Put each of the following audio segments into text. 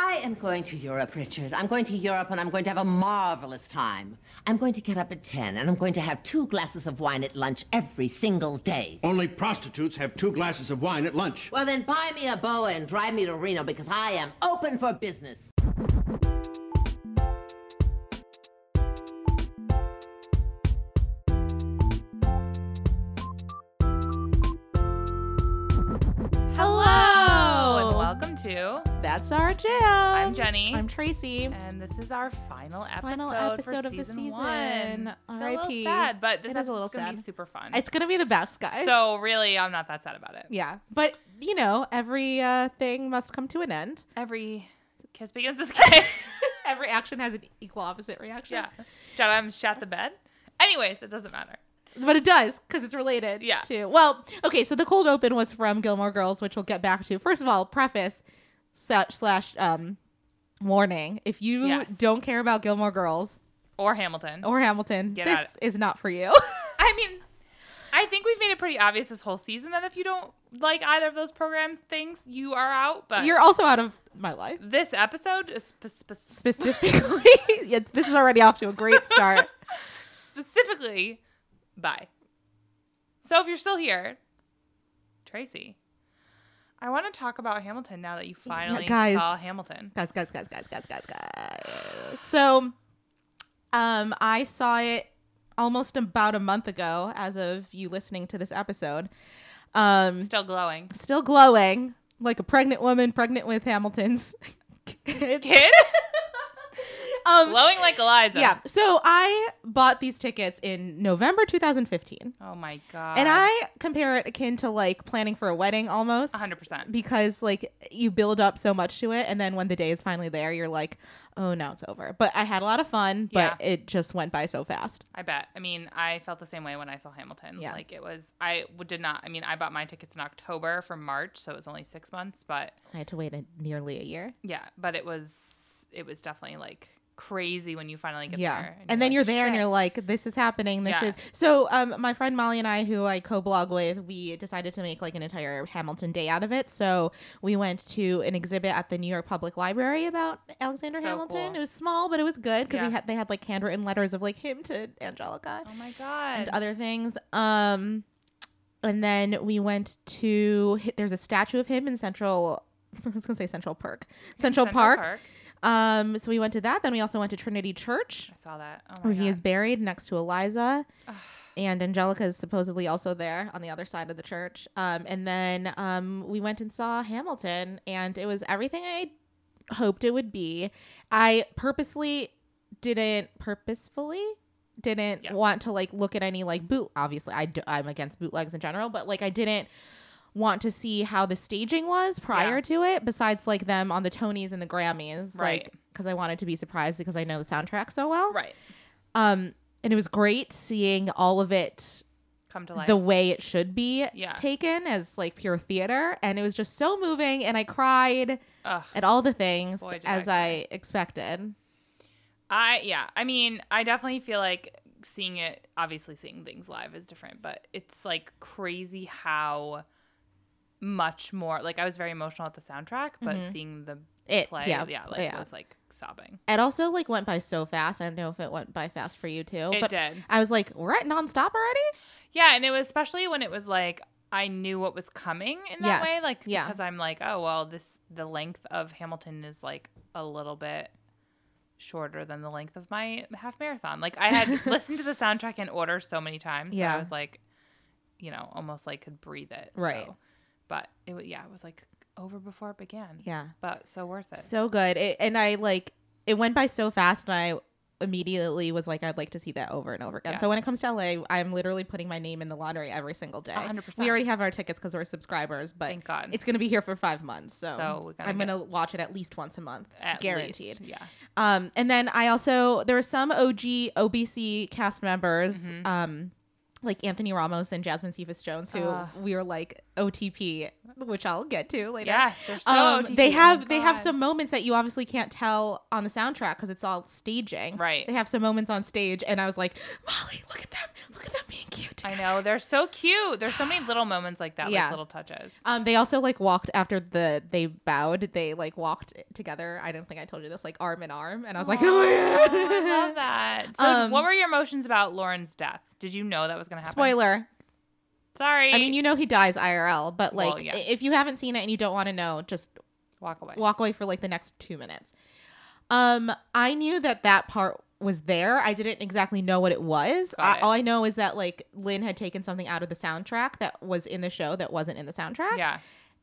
I am going to Europe, Richard. I'm going to Europe, and I'm going to have a marvelous time. I'm going to get up at 10, and I'm going to have 2 glasses of wine at lunch every single day. Only prostitutes have 2 glasses of wine at lunch. Well, then buy me a boa and drive me to Reno, because I am open for business. That's our jam. I'm Jenny. I'm Tracy. And this is our final episode of the season. One. R.I.P. A little sad, but this is a little episode's going to sad. be super fun. It's going to be the best, guys. So really, I'm not that sad about it. Yeah. But, you know, every thing must come to an end. Every kiss begins this kiss. Every action has an equal opposite reaction. Yeah. John shat the bed. Anyways, it doesn't matter. But it does, because it's related to... Well, okay, so the cold open was from Gilmore Girls, which we'll get back to. First of all, preface / warning. If you don't care about Gilmore Girls... Or Hamilton, this is not for you. I mean, I think we've made it pretty obvious this whole season that if you don't like either of those things, you are out. But you're also out of my life. This episode is specifically... yeah, this is already off to a great start. Specifically... Bye. So if you're still here, Tracy, I want to talk about Hamilton now that you finally saw Hamilton. Guys. So, I saw it almost about a month ago as of you listening to this episode. Still glowing. Still glowing like a pregnant woman pregnant with Hamilton's kid? Glowing like Eliza. Yeah. So I bought these tickets in November 2015. Oh my God. And I compare it akin to like planning for a wedding almost. 100%. Because like you build up so much to it. And then when the day is finally there, you're like, oh, now it's over. But I had a lot of fun, but it just went by so fast. I bet. I mean, I felt the same way when I saw Hamilton. Yeah. Like I bought my tickets in October for March, so it was only 6 months, but I had to wait nearly a year. Yeah. But it was definitely like crazy when you finally get there. And then you're there and you're like, this is happening. This is so my friend Molly and I, who I co-blog with, we decided to make like an entire Hamilton day out of it. So we went to an exhibit at the New York Public Library about Alexander Hamilton. Cool. It was small, but it was good because they had like handwritten letters of like him to Angelica. Oh my God. And other things. And then we went to, there's a statue of him in Central Park. So we went to that. Then we also went to Trinity Church. I saw that. Oh my where God. he is buried next to Eliza. And Angelica is supposedly also there on the other side of the church. And then we went and saw Hamilton, and it was everything I hoped it would be. I purposefully didn't want to like look at any like obviously I'm against bootlegs in general, but like I didn't want to see how the staging was prior to it, besides like them on the Tonys and the Grammys, like because I wanted to be surprised because I know the soundtrack so well, and it was great seeing all of it come to life the way it should be taken as like pure theater, and it was just so moving, and I cried at all the things as I expected. I mean, I definitely feel like seeing things live is different, but it's like crazy how much more, like I was very emotional at the soundtrack, but seeing the play, it was like sobbing. It also like went by so fast. I don't know if it went by fast for you too. It did. I was like, we're at nonstop already? Yeah, and it was especially when it was like I knew what was coming in that way, like because I'm like, oh well, the length of Hamilton is like a little bit shorter than the length of my half marathon. Like I had listened to the soundtrack in order so many times that I was like, you know, almost like could breathe it. Right. So. But it was like over before it began. Yeah. But so worth it. So good. It went by so fast, and I immediately was like, I'd like to see that over and over again. So when it comes to LA, I'm literally putting my name in the lottery every single day. 100%. We already have our tickets because we're subscribers, but thank God. It's going to be here for 5 months. So I'm going to watch it at least once a month. Guaranteed. Least, yeah. And then there were some OG OBC cast members, like Anthony Ramos and Jasmine Cephas Jones, who we were like OTP which I'll get to later. Yes, they're so they have some moments that you obviously can't tell on the soundtrack because it's all staging. Right. They have some moments on stage, and I was like, Molly, look at them being cute together. I know, they're so cute. There's so many little moments like that, like little touches. They also like walked after they bowed. They like walked together. I don't think I told you this, like arm in arm, and I was like, oh my god, I love that. So, what were your emotions about Lauren's death? Did you know that was going to happen? Spoiler. Sorry. I mean, you know he dies IRL, but like if you haven't seen it and you don't want to know, just walk away. Walk away for like the next 2 minutes. I knew that part was there. I didn't exactly know what it was. All I know is that like Lin had taken something out of the soundtrack that was in the show that wasn't in the soundtrack. Yeah.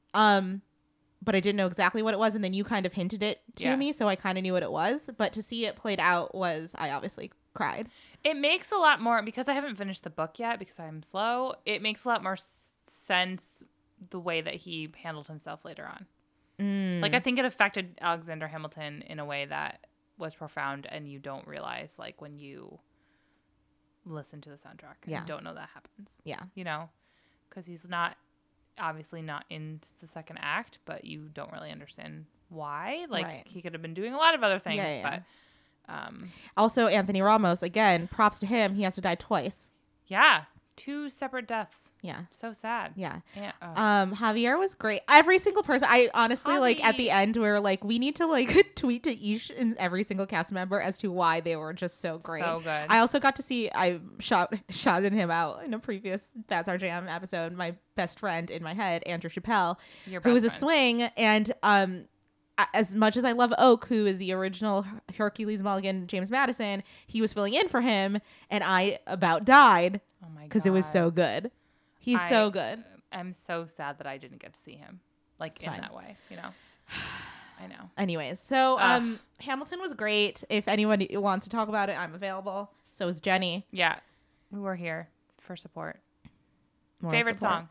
But I didn't know exactly what it was, and then you kind of hinted it to me, so I kind of knew what it was. But to see it played out I obviously cried. It makes a lot more, because I haven't finished the book yet because I'm slow, it makes a lot more sense the way that he handled himself later on. Like, I think it affected Alexander Hamilton in a way that was profound, and you don't realize, like, when you listen to the soundtrack. You don't know that happens. Yeah. You know? Because he's obviously not in the second act, but you don't really understand why. Like, he could have been doing a lot of other things, but... Also, Anthony Ramos, again, props to him. He has to die twice. Yeah. 2 separate deaths. Yeah. So sad. Yeah. Javier was great. Every single person. I honestly, like, at the end, we were like, we need to, like, tweet to each and every single cast member as to why they were just so great. So good. I also got to see, I shouted him out in a previous That's Our Jam episode, my best friend in my head, Andrew Chappelle, who was a swing. And, as much as I love Oak, who is the original Hercules Mulligan, James Madison, he was filling in for him, and I about died because it was so good. He's so good. I'm so sad that I didn't get to see him, like, in that way, you know? I know. Anyways, so Hamilton was great. If anyone wants to talk about it, I'm available. So is Jenny. Yeah. We were here for support. Favorite song?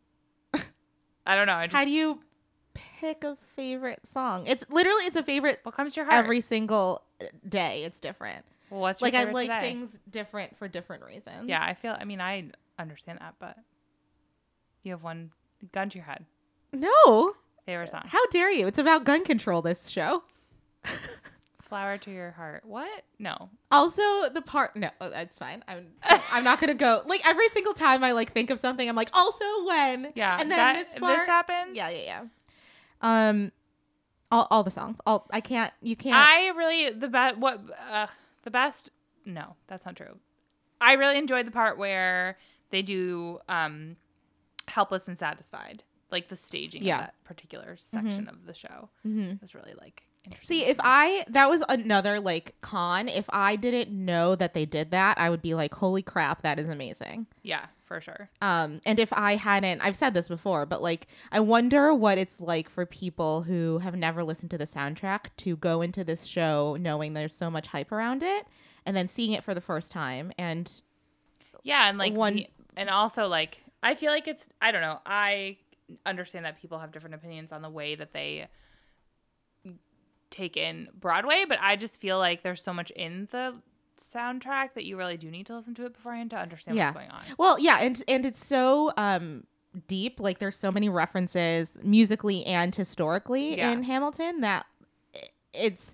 I don't know. How do you pick a favorite song? It's a favorite. What comes to your heart? Every single day, it's different. Well, what's your favorite I like today? Things different for different reasons. Yeah, I understand that, but you have one gun to your head. No. Favorite song? How dare you? It's about gun control, this show. Flower to your heart. What? No. Also, the part. No, that's fine. I'm not gonna go. Like, every single time I like think of something, I'm like, also when. Yeah. And then this happens. Yeah. All the songs. You can't. I really the best. No, that's not true. I really enjoyed the part where they do Helpless and Satisfied, like the staging of that particular section of the show. It was really like interesting. See, that was another like con. If I didn't know that they did that, I would be like, holy crap, that is amazing. Yeah, for sure. And if I hadn't, I've said this before, but like, I wonder what it's like for people who have never listened to the soundtrack to go into this show knowing there's so much hype around it, and then seeing it for the first time. And yeah, and like and also like, I feel like it's, I don't know, I understand that people have different opinions on the way that they take in Broadway, but I just feel like there's so much in the soundtrack that you really do need to listen to it beforehand to understand what's going on. Well, yeah, and it's so deep. Like, there's so many references musically and historically in Hamilton that it's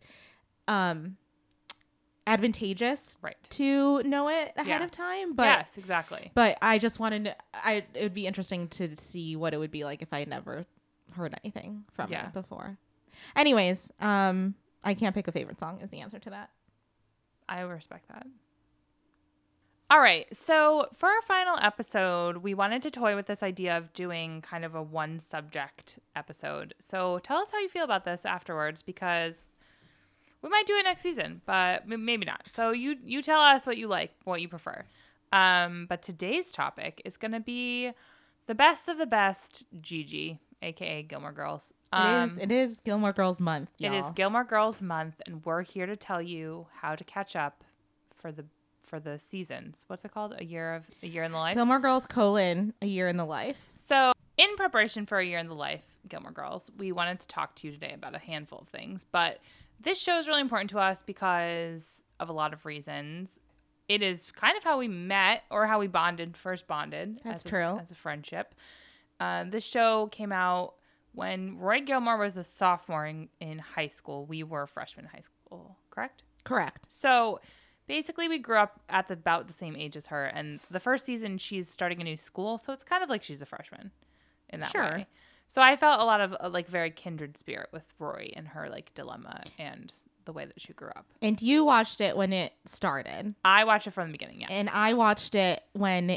advantageous to know it ahead of time. But yes, exactly. But I just wanted to, it would be interesting to see what it would be like if I had never heard anything from it before. Anyways, I can't pick a favorite song is the answer to that. I respect that. All right. So for our final episode, we wanted to toy with this idea of doing kind of a one subject episode. So tell us how you feel about this afterwards, because we might do it next season, but maybe not. So you tell us what you like, what you prefer. But today's topic is going to be the best of the best Gigi, aka Gilmore Girls. It is Gilmore Girls month, y'all. It is Gilmore Girls month, and we're here to tell you how to catch up for the seasons. What's it called? A year in the life? Gilmore Girls : A Year in the Life. So in preparation for A Year in the Life, Gilmore Girls, we wanted to talk to you today about a handful of things, but this show is really important to us because of a lot of reasons. It is kind of how we met, or how we first bonded. That's true. As a friendship. This show came out when Roy Gilmore was a sophomore in high school. We were freshmen in high school, correct? Correct. So basically we grew up at about the same age as her. And the first season, she's starting a new school. So it's kind of like she's a freshman in that way. So I felt a lot of like very kindred spirit with Rory and her like dilemma and the way that she grew up. And you watched it when it started. I watched it from the beginning, yeah. And I watched it when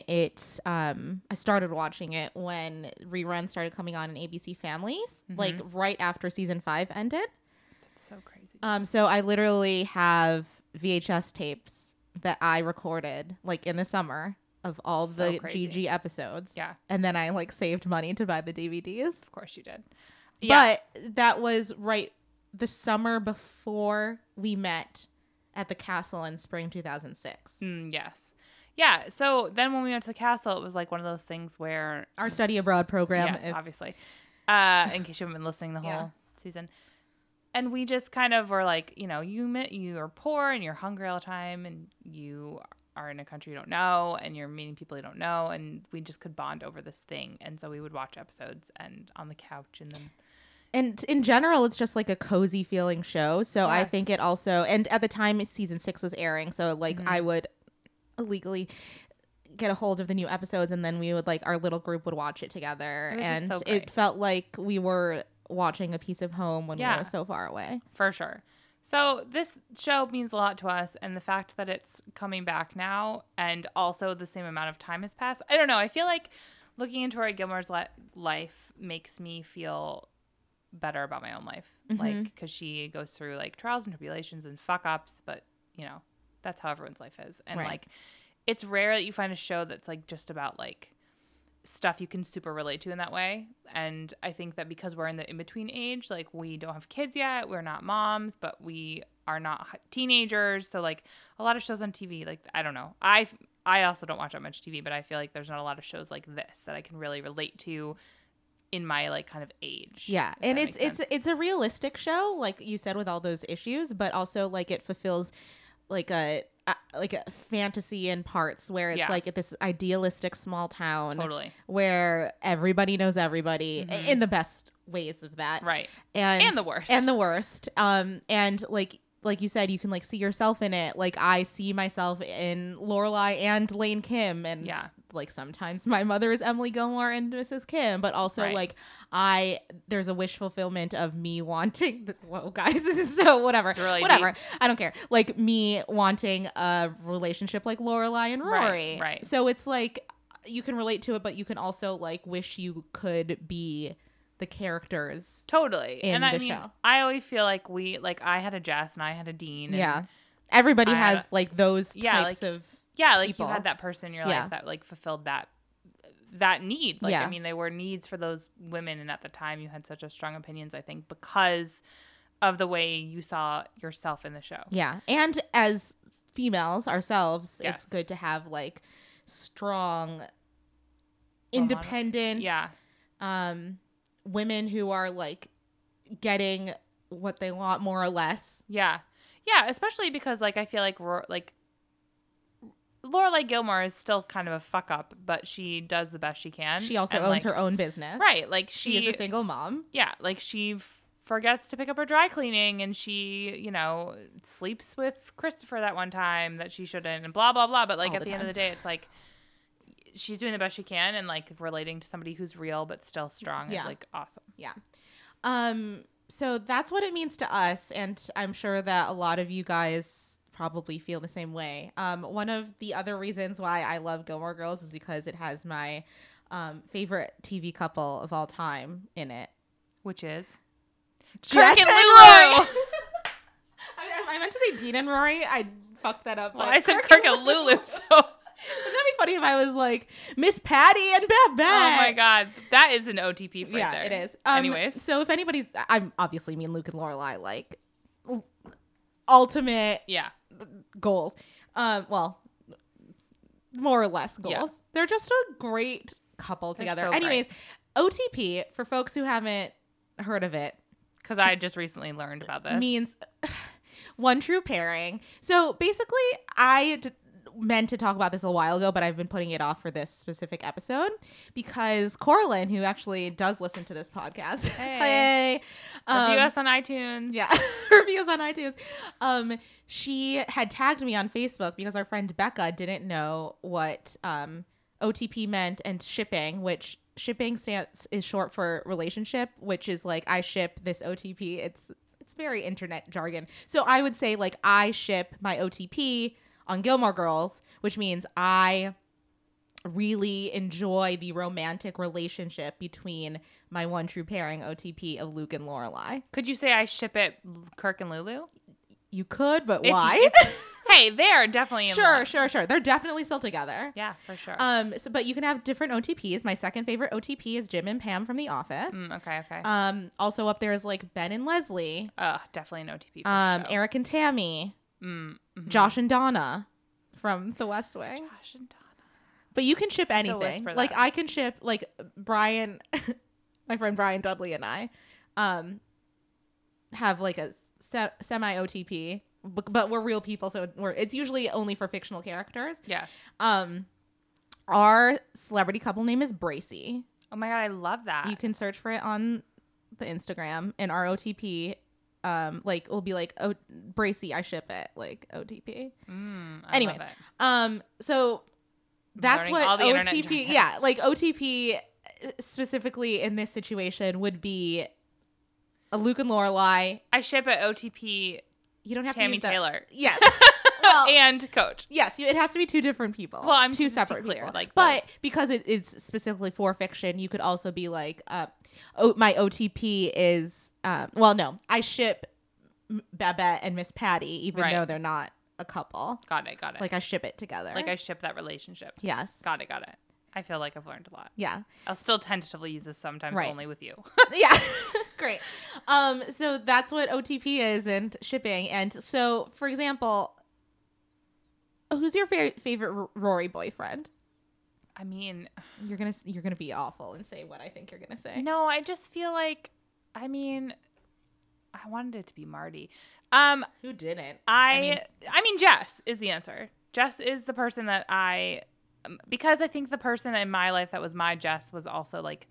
I started watching it when reruns started coming on in ABC Families, like right after season 5 ended. That's so crazy. So I literally have VHS tapes that I recorded like in the summer of all the GG episodes. Yeah. And then I like saved money to buy the DVDs. Of course you did. Yeah. But that was right the summer before we met at the castle in spring 2006. Yes. Yeah. So then when we went to the castle, it was like one of those things where our study abroad program. Yes, obviously. In case you haven't been listening the whole season. And we just kind of were like, you know, you are poor and you're hungry all the time and you are in a country you don't know and you're meeting people you don't know. And we just could bond over this thing. And so we would watch episodes and on the couch and then. And in general, it's just like a cozy feeling show. So I think it also, and at the time season 6 was airing. So like I would illegally get a hold of the new episodes and then we would like, our little group would watch it together. And it felt like we were watching a piece of home when we were so far away. For sure. So this show means a lot to us. And the fact that it's coming back now and also the same amount of time has passed. I don't know. I feel like looking into Rory Gilmore's life makes me feel better about my own life, like because she goes through like trials and tribulations and fuck ups, but you know that's how everyone's life is. And like it's rare that you find a show that's like just about like stuff you can super relate to in that way. And I think that because we're in the in-between age, like we don't have kids yet, we're not moms, but we are not teenagers, so like a lot of shows on TV, like I don't know, I also don't watch that much TV, but I feel like there's not a lot of shows like this that I can really relate to in my like kind of age. Yeah. And it's a realistic show, like you said, with all those issues, but also like it fulfills like a fantasy in parts where it's like this idealistic small town where everybody knows everybody in the best ways of that. Right. And the worst. And the worst. And like you said, you can like see yourself in it. Like I see myself in Lorelai and Lane Kim, and like sometimes my mother is Emily Gilmore and Mrs. Kim, but also like there's a wish fulfillment of me wanting whoa guys, this is so whatever. Really whatever. Deep. I don't care. Like me wanting a relationship like Lorelai and Rory. Right. So it's like you can relate to it, but you can also like wish you could be the characters in the show. I always feel like I had a Jess and I had a Dean. And everybody has like those types of like people. You had that person in your life that like fulfilled that need. Like I mean, they were needs for those women, and at the time you had such a strong opinions, I think, because of the way you saw yourself in the show. Yeah. And as females ourselves, it's good to have like strong, independent women who are like getting what they want more or less. Yeah, especially because like I feel like Lorelai Gilmore is still kind of a fuck up, but she does the best she can. She also owns her own business. Right, like she is a single mom. Yeah, like she forgets to pick up her dry cleaning, and she, you know, sleeps with Christopher that one time that she shouldn't, and blah blah blah. But like all at the end of the day, it's like she's doing the best she can, and like relating to somebody who's real but still strong is like awesome. Yeah. So that's what it means to us, and I'm sure that a lot of you guys probably feel the same way. One of the other reasons why I love Gilmore Girls is because it has my favorite TV couple of all time in it, which is Jess and Lulu. I meant to say Dean and Rory. I fucked that up. Well, I said Kirk and Lulu, so. Wouldn't that be funny if I was like Miss Patty and Babette? Oh my god, that is an OTP right there. Yeah, it is. Anyways, so if anybody's, I'm obviously me and Luke and Lorelai like ultimate goals. Well, more or less goals. Yeah. They're just a great couple together. So anyways, OTP for folks who haven't heard of it, because I just recently learned about this, means one true pairing. So basically, meant to talk about this a while ago, but I've been putting it off for this specific episode because Coraline, who actually does listen to this podcast, hey. Review us on iTunes. Yeah, review us on iTunes. She had tagged me on Facebook because our friend Becca didn't know what OTP meant and shipping, which shipping is short for relationship, which is like I ship this OTP. It's very internet jargon. So I would say like I ship my OTP on Gilmore Girls, which means I really enjoy the romantic relationship between my one true pairing OTP of Luke and Lorelai. Could you say I ship it Kirk and Lulu? You could, but why? Hey, they're definitely in love. Sure. They're definitely still together. Yeah, for sure. But you can have different OTPs. My second favorite OTP is Jim and Pam from The Office. Okay. Also up there is like Ben and Leslie. Definitely an OTP. For sure. Eric and Tammy. Mm-hmm. Josh and Donna from The West Wing. Josh and Donna. But you can ship anything. Like I can ship like Brian, my friend Brian Dudley and I, have like a semi OTP, but we're real people, so it's usually only for fictional characters. Yeah. Our celebrity couple name is Bracy. Oh my god, I love that. You can search for it on the Instagram, and our OTP, like will be like, oh, Bracy, I ship it, like OTP. Anyways, so that's what OTP. Yeah, like OTP specifically in this situation would be a Luke and Lorelai. I ship it OTP. You don't have Tammy to use Taylor. Yes. Well, and Coach. Yes, it has to be two different people. Well, I'm two separate people. Like, but because it is specifically for fiction, you could also be like, my OTP is, I ship Babette and Miss Patty, even though they're not a couple. Got it. Like I ship it together. Like I ship that relationship. Yes. Got it. I feel like I've learned a lot. Yeah. I'll still tentatively use this sometimes only with you. Yeah. Great. So that's what OTP is and shipping. And so, for example, who's your favorite Rory boyfriend? I mean, you're gonna be awful and say what I think you're gonna say. No, I just feel like, I wanted it to be Marty. Who didn't? I mean, Jess is the answer. Jess is the person that because I think the person in my life that was my Jess was also like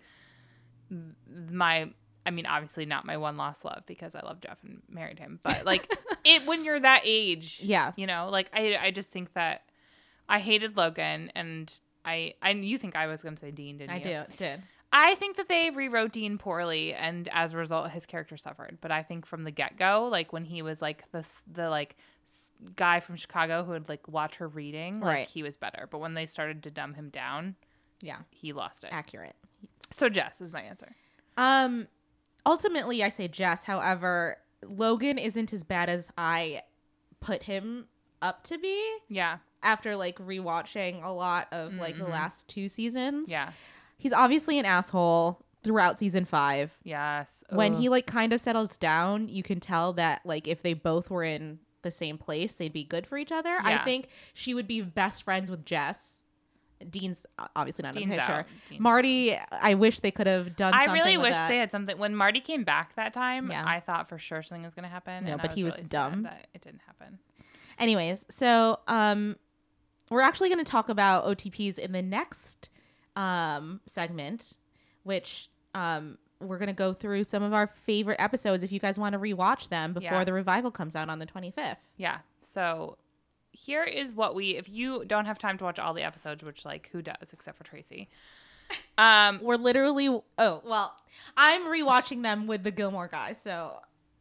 obviously not my one lost love because I love Jeff and married him, but like when you're that age, like I just think that I hated Logan, and you think I was going to say Dean, didn't you? I did. I think that they rewrote Dean poorly, and as a result, his character suffered. But I think from the get-go, like when he was like the like guy from Chicago who would like watch her reading, like he was better. But when they started to dumb him down, he lost it. Accurate. So Jess is my answer. Ultimately, I say Jess. However, Logan isn't as bad as I put him up to be. Yeah. After like rewatching a lot of like the last 2 seasons. Yeah. He's obviously an asshole throughout season 5. Yes. When he like kind of settles down, you can tell that like if they both were in the same place, they'd be good for each other. Yeah. I think she would be best friends with Jess. Dean's obviously not in the picture. Marty, I wish they could have done something. I really wish they had something. When Marty came back that time, I thought for sure something was going to happen. No, but he was dumb. That it didn't happen. Anyways, so we're actually going to talk about OTPs in the next segment, which we're going to go through some of our favorite episodes if you guys want to rewatch them before the revival comes out on the 25th. Yeah. So here is what if you don't have time to watch all the episodes, which like who does except for Tracy. We're literally, I'm rewatching them with the Gilmore guys. So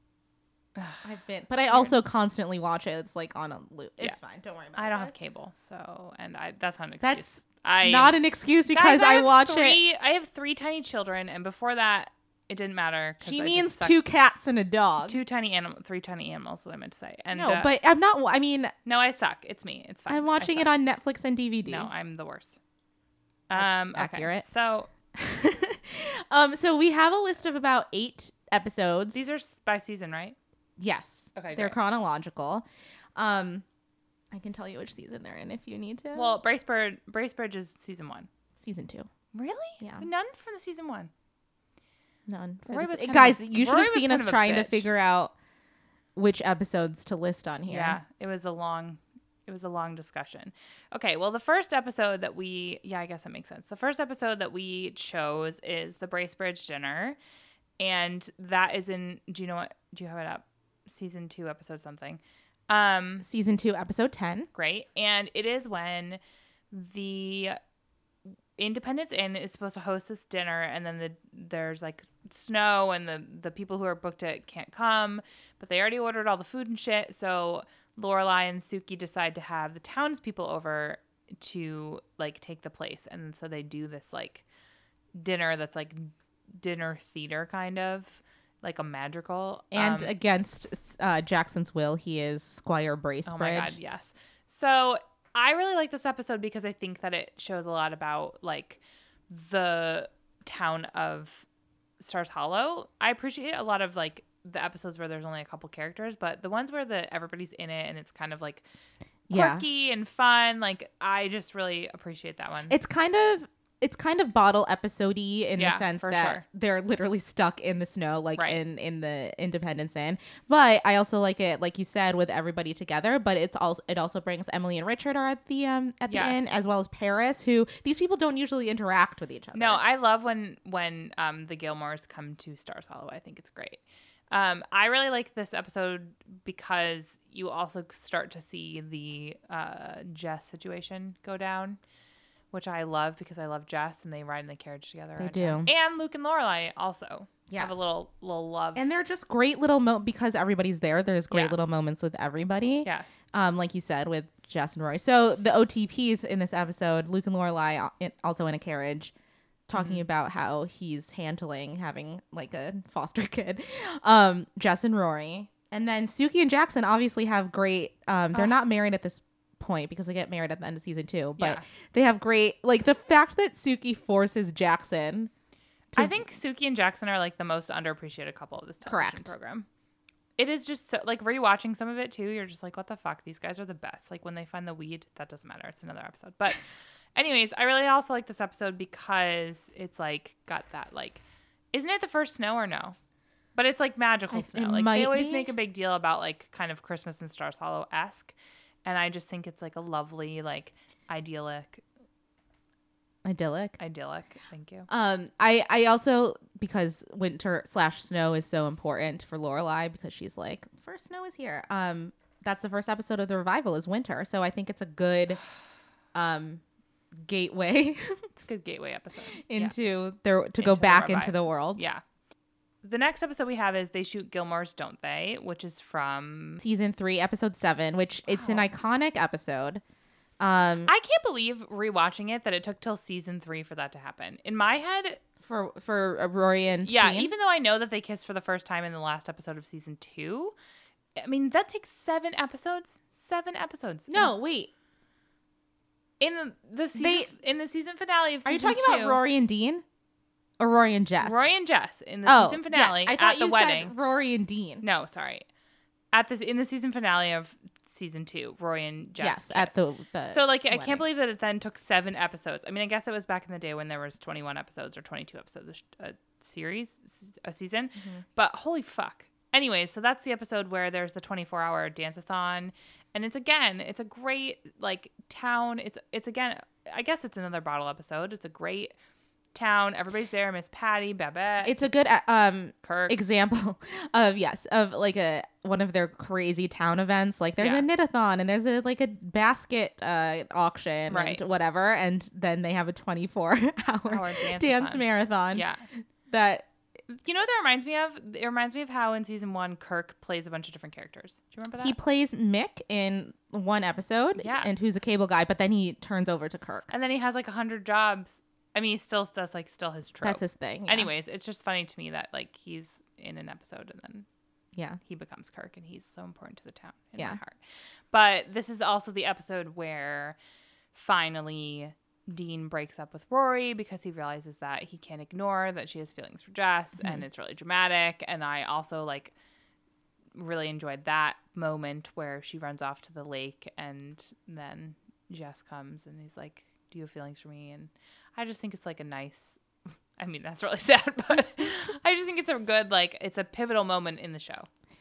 but I also constantly watch it. It's like on a loop. It's fine. Don't worry about it. I don't have cable. So, and that's not an excuse. That's not an excuse because I watch it. I have 3 tiny children. And before that, it didn't matter. She means 2 cats and a dog. 3 tiny animals, what I meant to say. And no, but I'm not. I mean, no, I suck. It's me. It's fine. I'm watching it on Netflix and DVD. No, I'm the worst. That's accurate. So, so we have a list of about 8 episodes. These are by season, right? Yes. Okay. They're chronological. I can tell you which season they're in if you need to. Well, Bracebridge is season 1. Season 2. Really? Yeah. None from the season 1. None. Guys, you should have seen us trying to figure out which episodes to list on here. Yeah, it was a long It was a long discussion. Okay, well, the first episode that I guess that makes sense. The first episode that we chose is the Bracebridge dinner. And that is in, do you have it up? Season 2, episode something. Season 2, episode 10. Great. And it is when the Independence Inn is supposed to host this dinner, and then there's like snow, and the people who are booked it can't come, but they already ordered all the food and shit. So Lorelai and Sookie decide to have the townspeople over to like take the place, and so they do this like dinner that's like dinner theater kind of like a magical. And against Jackson's will, he is Squire Bracebridge. Oh my god, yes. So I really like this episode because I think that it shows a lot about like the town of Stars Hollow. I appreciate a lot of like the episodes where there's only a couple characters, but the ones where everybody's in it and it's kind of like quirky and fun, like I just really appreciate that one. It's kind of bottle episode-y in the sense that they're literally stuck in the snow, like in the Independence Inn. But I also like it, like you said, with everybody together. But it also brings Emily and Richard are at the inn, as well as Paris, who these people don't usually interact with each other. No, I love when the Gilmores come to Stars Hollow. I think it's great. I really like this episode because you also start to see the Jess situation go down, which I love because I love Jess, and they ride in the carriage together. They do. And Luke and Lorelai also have a little love. And they're just great little because everybody's there. There's great little moments with everybody. Yes. Like you said, with Jess and Rory. So the OTPs in this episode, Luke and Lorelai also in a carriage, talking about how he's handling having like a foster kid. Jess and Rory. And then Sookie and Jackson obviously have great, they're not married at this point because they get married at the end of season 2, but they have great, like the fact that Sookie forces Jackson I think Sookie and Jackson are like the most underappreciated couple of this television program. It is just so, like, rewatching some of it too, you're just like, what the fuck, these guys are the best. Like when they find the weed, that doesn't matter, it's another episode. But anyways, I really also like this episode because it's like got that like, isn't it the first snow or no? But it's like magical snow. Like they always make a big deal about like kind of Christmas in Stars Hollow-esque. And I just think it's like a lovely, like idyllic. Thank you. I also, because winter/snow is so important for Lorelai, because she's like, first snow is here. That's the first episode of the revival is winter. So I think it's a good gateway. It's a good gateway episode into go back into the world. Yeah. The next episode we have is They Shoot Gilmores, Don't They? Which is from season 3, episode 7, which it's an iconic episode. I can't believe rewatching it that it took till season 3 for that to happen. In my head, for Rory and Dean? Dean? Even though I know that they kissed for the first time in the last episode of season 2, I mean that takes 7 episodes. 7 episodes. No, wait. In the season finale of season 2. Are you talking about Rory and Dean? Or Rory and Jess? Rory and Jess in the season finale yes. I thought at the you wedding. Said Rory and Dean. No, sorry. In the season finale of season 2, Rory and Jess. Yes, at the so like wedding. I can't believe that it then took 7 episodes. I mean, I guess it was back in the day when there was 21 episodes or 22 episodes a season. Mm-hmm. But holy fuck. Anyways, so that's the episode where there's the 24-hour dance-a-thon, and it's a great like town. It's again, I guess it's another bottle episode. It's a great town, everybody's there. Miss Patty, Babette. It's a good Kirk. example of like one of their crazy town events. Like there's a knit-a-thon and there's a basket auction and whatever, and then they have a 24-hour dance marathon. Yeah, that. You know what that reminds me of? It reminds me of how in season 1 Kirk plays a bunch of different characters. Do you remember that? He plays Mick in one episode, and who's a cable guy, but then he turns over to Kirk, and then he has like 100 jobs. I mean, that's still his trope. That's his thing. Yeah. Anyways, it's just funny to me that like he's in an episode and then he becomes Kirk, and he's so important to the town in my heart. But this is also the episode where finally Dean breaks up with Rory because he realizes that he can't ignore that she has feelings for Jess, and it's really dramatic. And I also like really enjoyed that moment where she runs off to the lake, and then Jess comes and he's like, do you have feelings for me? And I just think it's like a nice, I mean, that's really sad, but I just think it's a good, like, it's a pivotal moment in the show.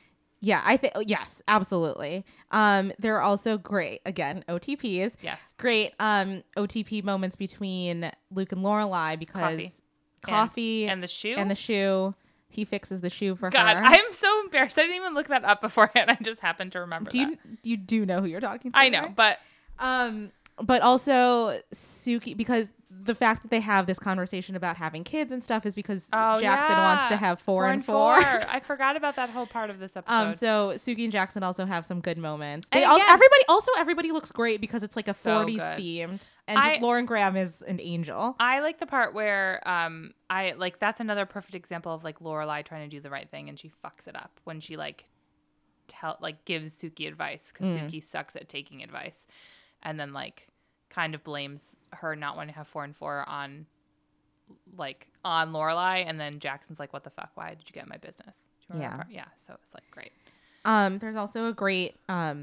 Yeah, I think yes, absolutely. There are also great, again, OTPs. Yes. Great OTP moments between Luke and Lorelai because coffee and the shoe. And the shoe. He fixes the shoe for God, her. I'm so embarrassed. I didn't even look that up beforehand. I just happened to remember that. You do know who you're talking to? I know, right? but also Suki, because the fact that they have this conversation about having kids and stuff is because Jackson wants to have four and four. I forgot about that whole part of this episode. So Suki and Jackson also have some good moments. Everybody looks great because it's like a so 40s good. themed, and Lauren Graham is an angel. I like the part where I like that's another perfect example of like Lorelai trying to do the right thing and she fucks it up when she gives Suki advice because Suki sucks at taking advice, and then like kind of blames her not wanting to have 4 and 4 on Lorelai, and then Jackson's like, "What the fuck? Why did you get in my business?" Yeah. So it's like great. There's also a great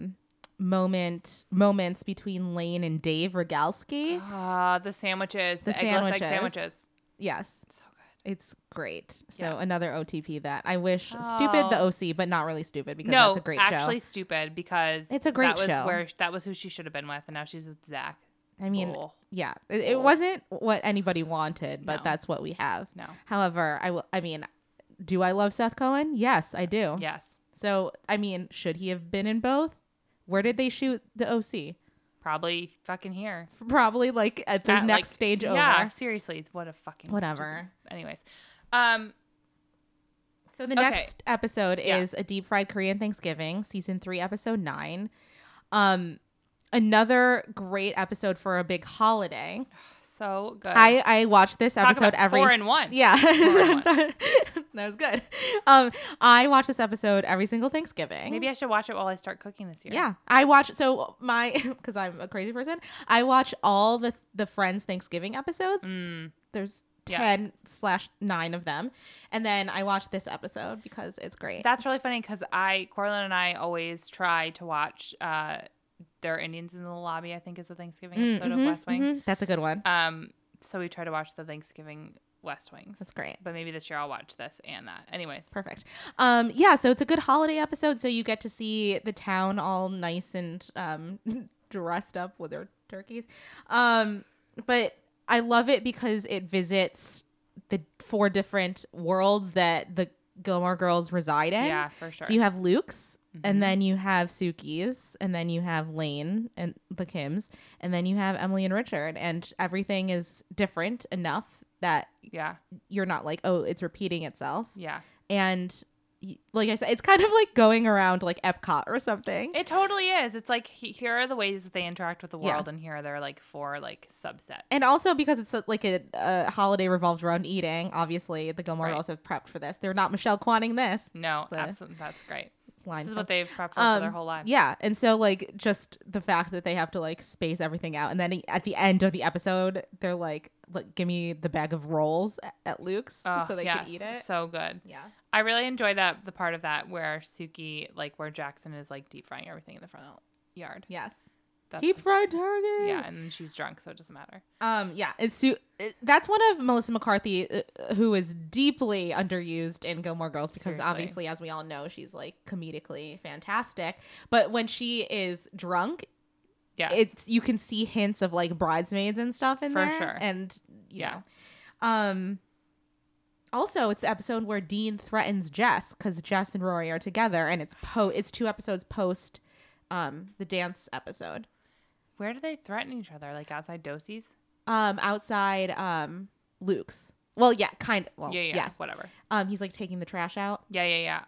moments between Lane and Dave Rogalski. The sandwiches, the eggless egg sandwiches. Yes, so good. It's great. So another OTP that I wish stupid the OC, but not really stupid because that's a great show. No, actually stupid because it's a great show. That was who she should have been with, and now she's with Zach. I mean, it wasn't what anybody wanted, but that's what we have. No. However, do I love Seth Cohen? Yes, I do. Yes. So, I mean, should he have been in both? Where did they shoot the OC? Probably fucking here. Probably like at the next stage over. Yeah, seriously. What a fucking whatever. Stupid. Anyways. So the next episode is A Deep Fried Korean Thanksgiving, season 3, episode 9. Another great episode for a big holiday. So good. I watched this episode every 4 in 1. Yeah. 4 in 1. That was good. I watch this episode every single Thanksgiving. Maybe I should watch it while I start cooking this year. Yeah. I watch because I'm a crazy person. I watch all the Friends Thanksgiving episodes. There's 10/9 of them, and then I watch this episode because it's great. That's really funny because Corlin and I always try to watch There Are Indians in the Lobby, I think is the Thanksgiving episode of West Wing. Mm-hmm. That's a good one. So we try to watch the Thanksgiving West Wings. That's great. But maybe this year I'll watch this and that. Anyways. Perfect. So it's a good holiday episode. So you get to see the town all nice and dressed up with their turkeys. But I love it because it visits the 4 different worlds that the Gilmore Girls reside in. Yeah, for sure. So you have Luke's. And then you have Suki's, and then you have Lane and the Kims, and then you have Emily and Richard, and everything is different enough that you're not like, oh, it's repeating itself. Yeah. And like I said, it's kind of like going around like Epcot or something. It totally is. It's like here are the ways that they interact with the world, and here are their like 4 like subsets. And also because it's like a holiday revolved around eating. Obviously, the Gilmore Girls have prepped for this. They're not Michelle Kwanning this. No, absolutely, that's great. This is what they've prepped for their whole lives. Yeah. And so like just the fact that they have to like space everything out. And then at the end of the episode, they're like give me the bag of rolls at Luke's so they can eat it. So good. Yeah. I really enjoy the part of that where Suki, like where Jackson is like deep frying everything in the front yard. Yes. Deep fried target. Yeah, and then she's drunk, so it doesn't matter. That's one of Melissa McCarthy, who is deeply underused in Gilmore Girls because obviously, as we all know, she's like comedically fantastic. But when she is drunk, you can see hints of like Bridesmaids and stuff in there. For sure. And you know. Also, it's the episode where Dean threatens Jess because Jess and Rory are together, and it's 2 episodes post the dance episode. Where do they threaten each other? Like outside Dosie's? Outside Luke's. Well, yeah, kind of. Well, yes, whatever. He's like taking the trash out. Yeah.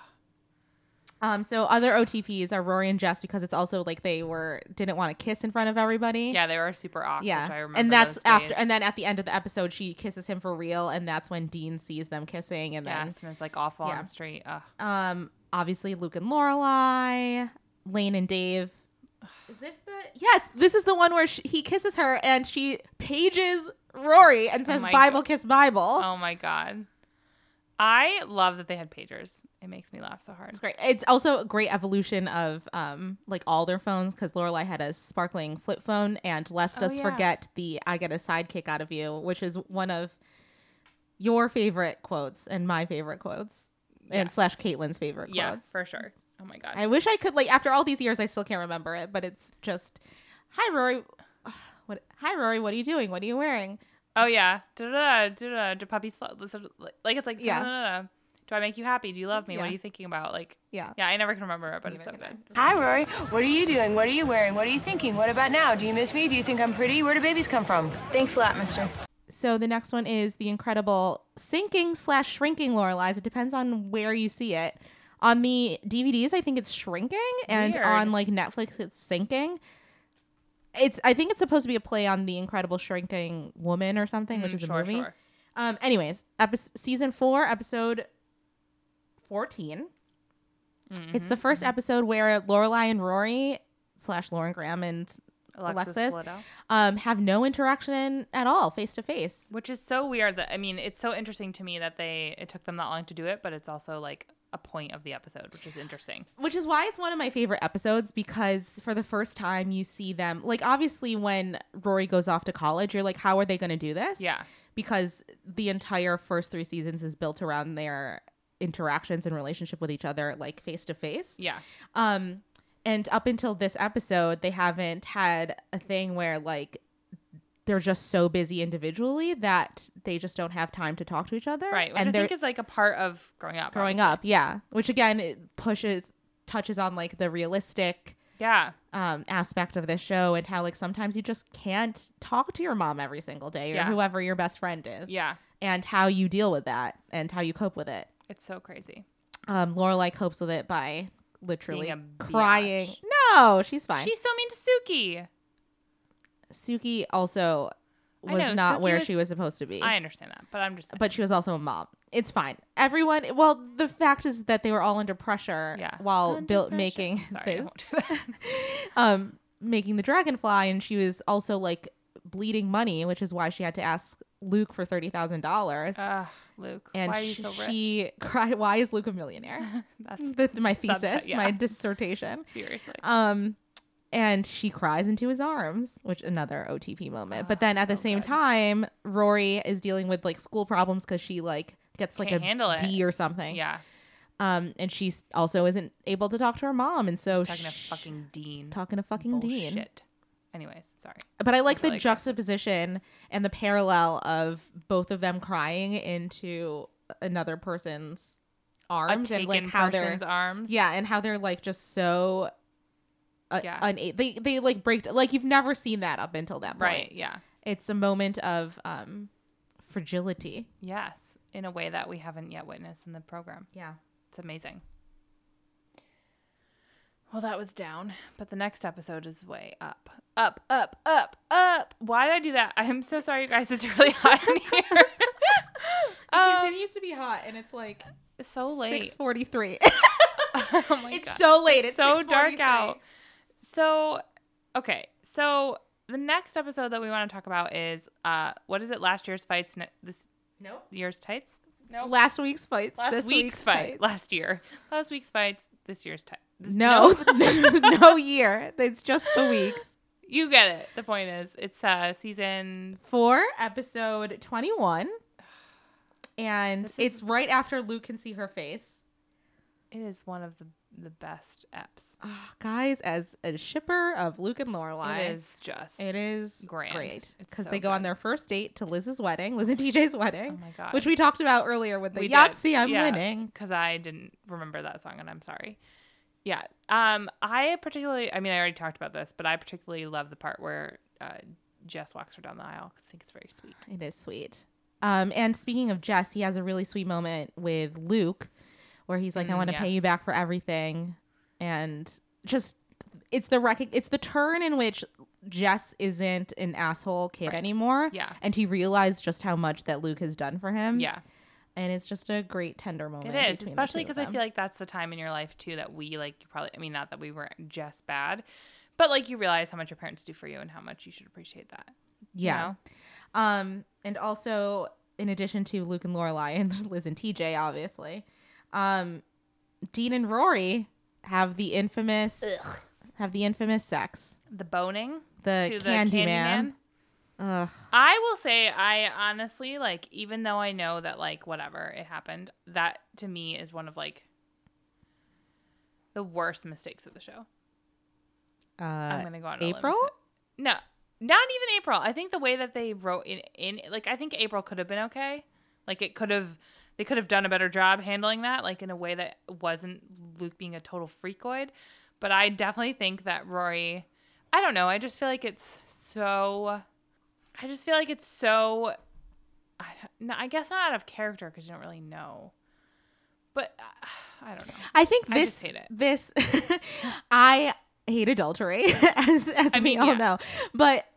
Oh. So other OTPs are Rory and Jess because it's also like they didn't want to kiss in front of everybody. Yeah, they were super awkward. Yeah, I remember. And that's after, and then at the end of the episode, she kisses him for real, and that's when Dean sees them kissing, and then and it's like awful on the street. Ugh. Obviously Luke and Lorelai, Lane and Dave. Is this Yes, this is the one where he kisses her and she pages Rory and says Bible kiss Bible. Oh my God. I love that they had pagers. It makes me laugh so hard. It's great. It's also a great evolution of like all their phones because Lorelai had a sparkling flip phone and lest us forget the I get a sidekick out of you, which is one of your favorite quotes and my favorite quotes and / Caitlin's favorite quotes. Yeah, for sure. Oh my God. I wish I could, like, after all these years, I still can't remember it, but it's just, hi, Rory. Hi, Rory. What are you doing? What are you wearing? Oh, yeah. Do puppies fly? Like, it's like, yeah. Do I make you happy? Do you love me? Yeah. What are you thinking about? Like, yeah, I never can remember it, but it's so good. Hi, Rory. What are you doing? What are you wearing? What are you thinking? What about now? Do you miss me? Do you think I'm pretty? Where do babies come from? Thanks a lot, mister. So the next one is the incredible sinking/shrinking Lorelai's. It depends on where you see it. On the DVDs, I think it's shrinking, and weird. On like Netflix, it's sinking. I think it's supposed to be a play on The Incredible Shrinking Woman or something, which is a movie. Sure. Anyways, season 4, episode 14. Mm-hmm, it's the first episode where Lorelai and Rory / Lauren Graham and Alexis have no interaction at all, face to face, which is so weird. That, I mean, it's so interesting to me that it took them that long to do it, but it's also like a point of the episode, which is interesting. Which is why it's one of my favorite episodes, because for the first time you see them, like, obviously when Rory goes off to college, you're like, how are they going to do this? Yeah, because the entire first 3 seasons is built around their interactions and relationship with each other, like face to face. Yeah. And up until this episode, they haven't had a thing where like they're just so busy individually that they just don't have time to talk to each other. Right. Which I think is like a part of growing up. Yeah. Which again, it touches on like the realistic aspect of this show, and how like sometimes you just can't talk to your mom every single day or whoever your best friend is. Yeah. And how you deal with that and how you cope with it. It's so crazy. Lorelai copes with it by literally crying. No, she's fine. She's so mean to Suki. Suki also was not where she was supposed to be. I understand that, but I'm just saying. But she was also a mom. It's fine. Everyone, well, the fact is that they were all under pressure while making this. Making the dragonfly, and she was also like bleeding money, which is why she had to ask Luke for $30,000. Luke, and why are you so rich? She cried, why is Luke a millionaire? That's my thesis, my dissertation. Seriously. And she cries into his arms, which another OTP moment. But then at the same time, Rory is dealing with like school problems because she like gets like a D or something. Yeah. And she also isn't able to talk to her mom, and so she's talking to fucking Dean. Talking to fucking Dean. Shit. Anyways, sorry. But I like the juxtaposition and the parallel of both of them crying into another person's arms, and like how they're arms. Yeah, and how they're like just so they like break, like you've never seen that up until that point. Right, yeah. It's a moment of fragility. Yes, in a way that we haven't yet witnessed in the program. Yeah. It's amazing. Well, that was down, but the next episode is way up. Up, up, up, up. Why did I do that? I'm so sorry, you guys. It's really hot in here. It continues to be hot, and it's like it's so late. 6:43. Oh my God. It's so late. It's so dark out. So, okay. So the next episode that we want to talk about is what is it? Last year's fights. This year's tights. No. Last week's fights. Last week's fight. Last year. Last week's fights. This year's tights. No, there's no year. It's just the weeks. You get it. The point is, it's season 4, episode 21. And it's right after Luke can see her face. It is one of the best eps. Oh, guys, as a shipper of Luke and Lorelai, it is great. Because they go on their first date to Liz and TJ's wedding. Oh my God. Which we talked about earlier with the Yahtzee, I'm winning. Because I didn't remember that song, and I'm sorry. Yeah. I already talked about this, but I particularly love the part where Jess walks her down the aisle because I think it's very sweet. It is sweet. And speaking of Jess, he has a really sweet moment with Luke where he's like, I want to pay you back for everything. And just, it's the turn in which Jess isn't an asshole kid anymore. Yeah. And he realized just how much that Luke has done for him. Yeah. And it's just a great tender moment. It is, especially because I feel like that's the time in your life too that we like. You probably, I mean, not that we were just bad, but like you realize how much your parents do for you and how much you should appreciate that. Yeah. You know? And also, in addition to Luke and Lorelai and Liz and TJ, obviously, Dean and Rory have the infamous sex, the boning, the Candyman. Ugh. I will say, I honestly, like, even though I know that, like, whatever, it happened, that to me is one of, like, the worst mistakes of the show. I'm gonna go on April. No, not even April. I think the way that they wrote in like I think April could have been okay. Like they could have done a better job handling that, like in a way that wasn't Luke being a total freakoid. But I definitely think that Rory, I don't know. I just feel like it's so. I guess not out of character because you don't really know. But I don't know. I think I just hate it. This I hate adultery, as we all know. But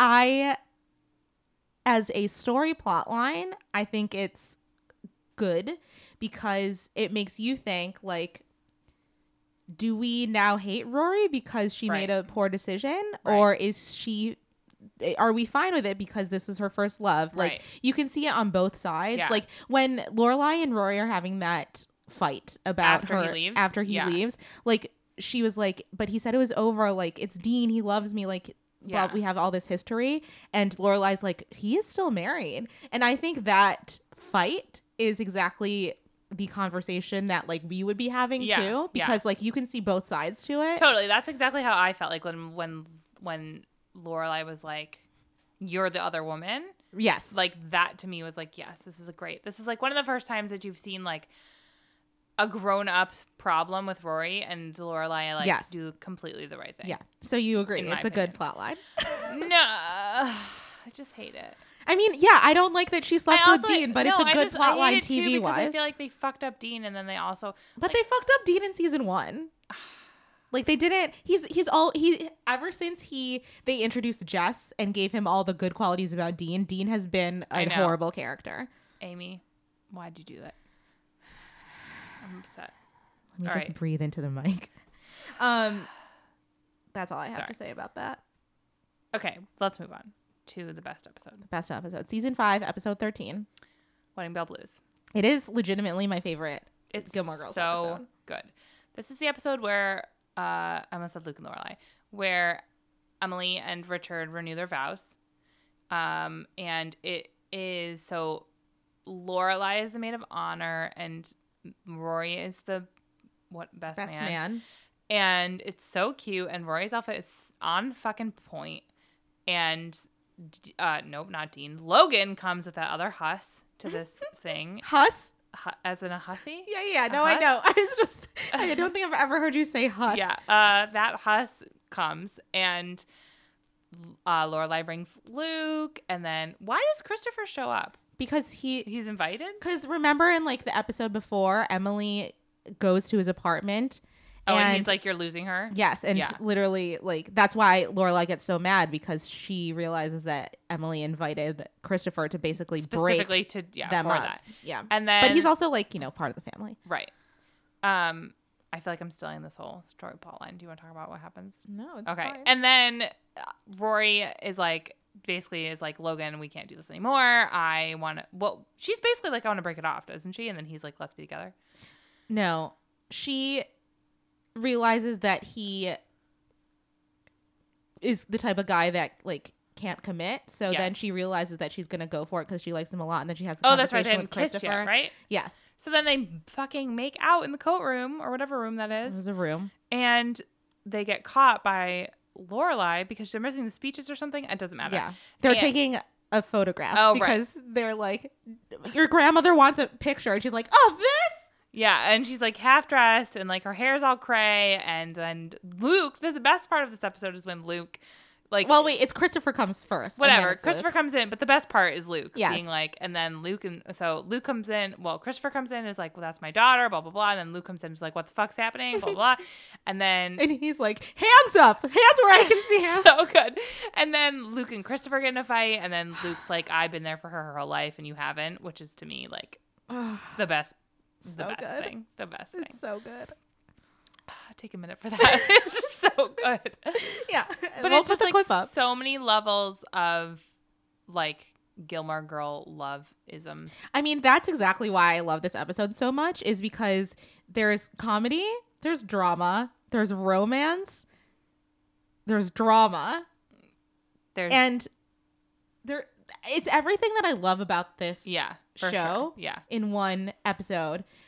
as a story plot line, I think it's good because it makes you think, like, do we now hate Rory because she made a poor decision? Right. Or are we fine with it because this was her first love? Like, you can see it on both sides. Yeah. Like, when Lorelai and Rory are having that fight about after he leaves, like, she was like, but he said it was over. Like, it's Dean. He loves me. Like, well, we have all this history. And Lorelai's like, he is still married. And I think that fight is exactly the conversation that, like, we would be having too. Because, like, you can see both sides to it. Totally. That's exactly how I felt like when Lorelai was like, you're the other woman. Yes. Like, that to me was like, yes, this is like one of the first times that you've seen like a grown-up problem with Rory and Lorelai do completely the right thing. Yeah. So you agree. It's a good plot line. No. I just hate it. I mean, yeah, I don't like that she slept with Dean, but it's a good plot line TV-wise. I feel like they fucked up Dean and then they also... But they fucked up Dean in season 1. Like, they didn't... Ever since they introduced Jess and gave him all the good qualities about Dean, Dean has been a horrible character. Amy, why'd you do that? I'm upset. Let me just breathe into the mic. That's all I have to say about that. Okay, let's move on to the best episode. Best episode. Season 5, episode 13. Wedding Bell Blues. It is legitimately my favorite Gilmore Girls episode. So good. This is the episode where, I almost said Luke and Lorelai, where Emily and Richard renew their vows. And it is, so Lorelai is the maid of honor and Rory is the best man. And it's so cute. And Rory's outfit is on fucking point. And nope, not Dean. Logan comes with that other huss to this thing. Huss? As in a hussy? Yeah. No, I know. I don't think I've ever heard you say huss. Yeah. That huss comes and Lorelai brings Luke. And then why does Christopher show up? Because he's invited? Because remember in like the episode before, Emily goes to his apartment. And he's like, you're losing her? Yes. And literally, like, that's why Lorelai gets so mad because she realizes that Emily invited Christopher to basically break them up. That. Yeah. And then, but he's also like, part of the family. Right. I feel like I'm stealing this whole story plot line. Do you want to talk about what happens? No, it's okay. fine. And then Rory is like, Logan, we can't do this anymore. She's basically like, I want to break it off, doesn't she? And then he's like, let's be together. No, she realizes that he is the type of guy that like can't commit. So then she realizes that she's going to go for it because she likes him a lot. And then she has the conversation with Christopher. Yet, right? Yes. So then they fucking make out in the coat room or whatever room that is. It was a room. And they get caught by Lorelai because they're missing the speeches or something. It doesn't matter. Yeah. They're taking a photograph because they're like, your grandmother wants a picture. And she's like, oh, this? Yeah, and she's like half dressed and like her hair's all cray. And then Luke, the best part of this episode is when Luke, like, well, wait, it's Christopher comes first. Whatever, Christopher comes in, but the best part is Luke being like, and then Luke Luke comes in. Well, Christopher comes in and is like, well, that's my daughter, blah blah blah. And then Luke comes in and is like, what the fuck's happening, blah blah. And then he's like, hands up, hands where I can see him. So good. And then Luke and Christopher get in a fight, and then Luke's like, I've been there for her whole life, and you haven't, which is to me like the best. The best thing. It's so good. Take a minute for that. It's just so good. Yeah. But it's just like so many levels of like Gilmore Girl love-isms. I mean, that's exactly why I love this episode so much, is because there's comedy, there's drama, there's romance, there's drama. It's everything that I love about this show sure. in one episode.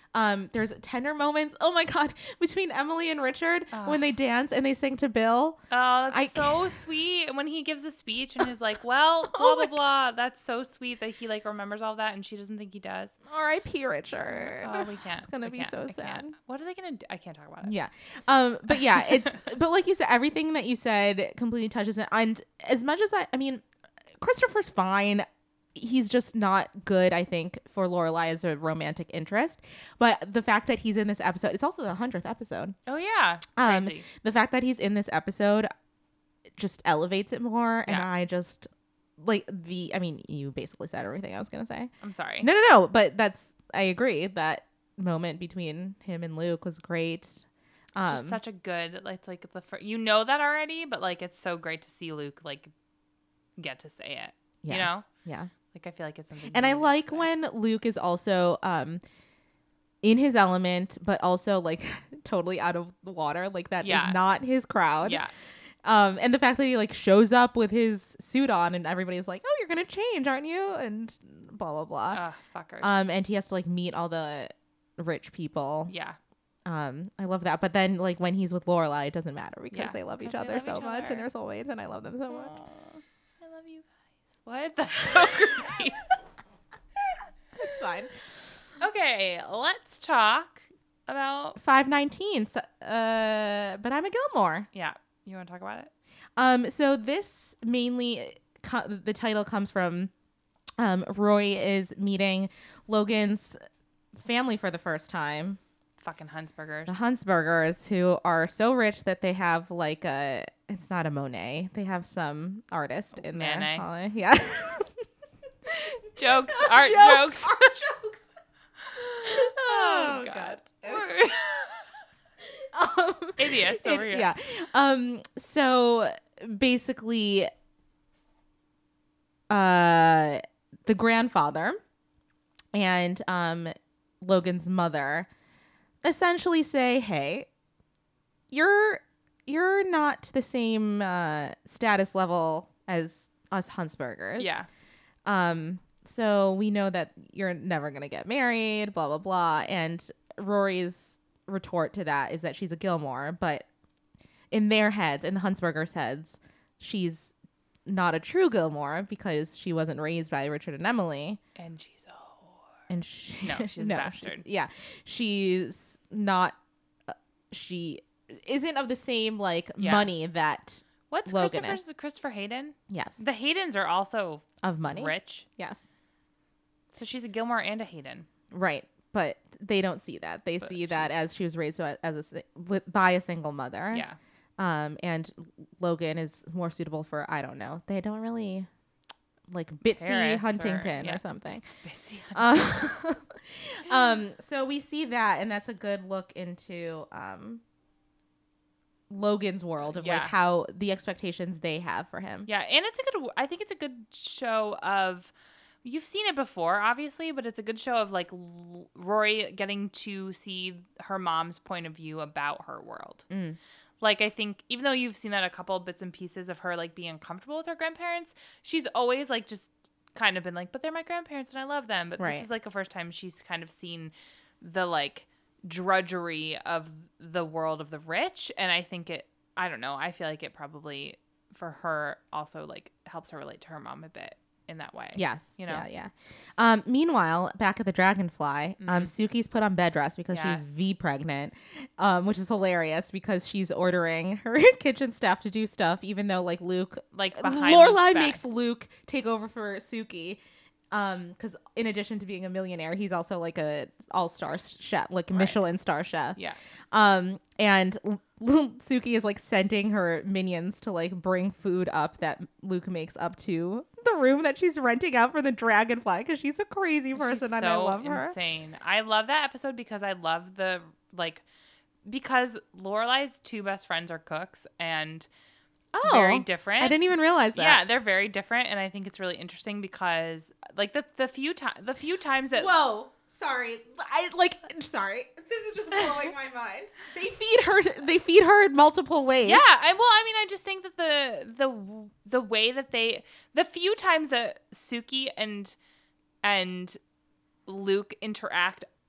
There's tender moments. Oh my God. Between Emily and Richard when they dance and they sing to Bill. Oh, that's so sweet. When he gives the speech and is like, well, blah, blah, blah. That's so sweet that he like remembers all that and she doesn't think he does. R.I.P. Richard. Oh, we can't. It's going to be so sad. What are they going to do? I can't talk about it. Yeah. But yeah, but like you said, everything that you said completely touches it. And as much as I mean, Christopher's fine. He's just not good, I think, for Lorelai as a romantic interest. But the fact that he's in this episode, it's also the 100th episode. Oh, yeah. Crazy. The fact that he's in this episode just elevates it more. Yeah. And I just, like, you basically said everything I was going to say. I'm sorry. No. But I agree. That moment between him and Luke was great. It's just such a good, it's like, you know that already, but, like, it's so great to see Luke, like, get to say it. Yeah. You know? Yeah. Like, I feel like it's something. And I like when Luke is also in his element, but also like totally out of the water. Like that is not his crowd. Yeah. And the fact that he like shows up with his suit on and everybody's like, oh, you're going to change, aren't you? And blah, blah, blah. Fuckers. And he has to like meet all the rich people. Yeah. I love that. But then like when he's with Lorelai, it doesn't matter because they love each other so much and they're soulmates and I love them so much. I love you guys. What? That's so creepy. It's fine. Okay, let's talk about 519. But I'm a Gilmore. Yeah, you want to talk about it? So this mainly the title comes from Roy is meeting Logan's family for the first time. Fucking Huntsbergers. The Huntsbergers, who are so rich that they have like it's not a Monet. They have some artist in there. Yeah. Jokes. Art jokes. Oh God. Idiots over here. Yeah. So basically, the grandfather and Logan's mother essentially say, hey, you're not the same status level as us Huntsbergers. Yeah. So we know that you're never going to get married, blah, blah, blah. And Rory's retort to that is that she's a Gilmore, but in their heads, in the Huntsbergers' heads, she's not a true Gilmore because she wasn't raised by Richard and Emily. And she's a whore. And she's a bastard. She's not. She isn't of the same money that. What's Logan Christopher Hayden? Yes. The Haydens are also of money, rich. Yes. So she's a Gilmore and a Hayden. Right, but they don't see that. They see that as she was raised by a single mother. Yeah. And Logan is more suitable for, I don't know. They don't really Bitsy Paris Huntington or something. Bitsy Huntington. So we see that, and that's a good look into Logan's world of how the expectations they have for him. Yeah, and I think it's a good show of, you've seen it before, obviously, but it's a good show of Rory getting to see her mom's point of view about her world. Mm. I think even though you've seen that a couple of bits and pieces of her being uncomfortable with her grandparents, she's always just kind of been but they're my grandparents and I love them. But this is the first time she's kind of seen the drudgery of the world of the rich, and I think I don't know, I feel like it probably for her also helps her relate to her mom a bit in that way. Yes. You know? Yeah. Meanwhile, back at the Dragonfly, Suki's put on bed rest because she's V pregnant, which is hilarious because she's ordering her kitchen staff to do stuff, even though Luke, Lorelai makes Luke take over for Suki. Because in addition to being a millionaire, he's also a all-star chef, Michelin star chef. Yeah. And Suki is sending her minions to bring food up that Luke makes up to the room that she's renting out for the Dragonfly because she's a crazy person and I love her. Insane. I love that episode because I love because Lorelai's two best friends are cooks and very different. I didn't even realize that. Yeah, they're very different, and I think it's really interesting because the few times that sorry, sorry, this is just blowing my mind. They feed her in multiple ways. Yeah, I just think that the way that the few times that Suki and Luke interact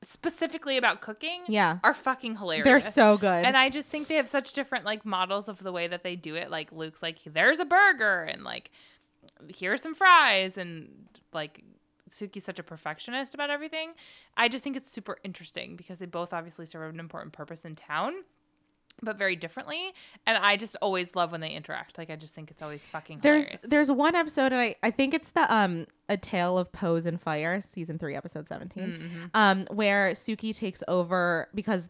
specifically about cooking are fucking hilarious. They're so good. And I just think they have such different like models of the way that they do it. Like Luke's like, there's a burger and like here's some fries, and like Suki's such a perfectionist about everything. I just think it's super interesting because they both obviously serve an important purpose in town, but very differently. And I just always love when they interact. Like I just think it's always fucking hilarious. There's one episode, and I think it's the A Tale of Pose and Fire, season 3, episode 17, where Suki takes over because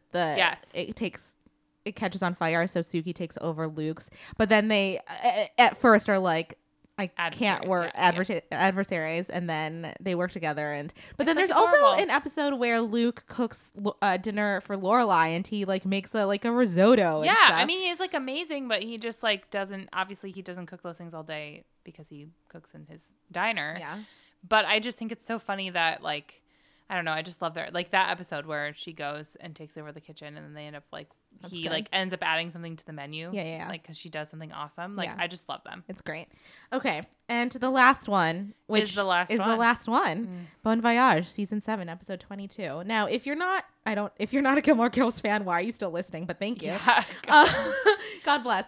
it catches on fire, so Suki takes over Luke's. But then they at first are like, can't work adversaries, and then they work together. But then there's adorable. Also an episode where Luke cooks dinner for Lorelai, and he like makes a risotto. Yeah, and stuff. I mean he's like amazing, but he just like doesn't cook those things all day because he cooks in his diner. Yeah, but I just think it's so funny that like I don't know, I just love that episode where she goes and takes over the kitchen, and then they end up like ends up adding something to the menu. Yeah. Like because she does something awesome. Like I just love them. It's great. Okay, and the last one, which is the last one, Bon Voyage, season 7, episode 22. Now, if you're not a Gilmore Girls fan, why are you still listening? But thank you. Yeah, God bless.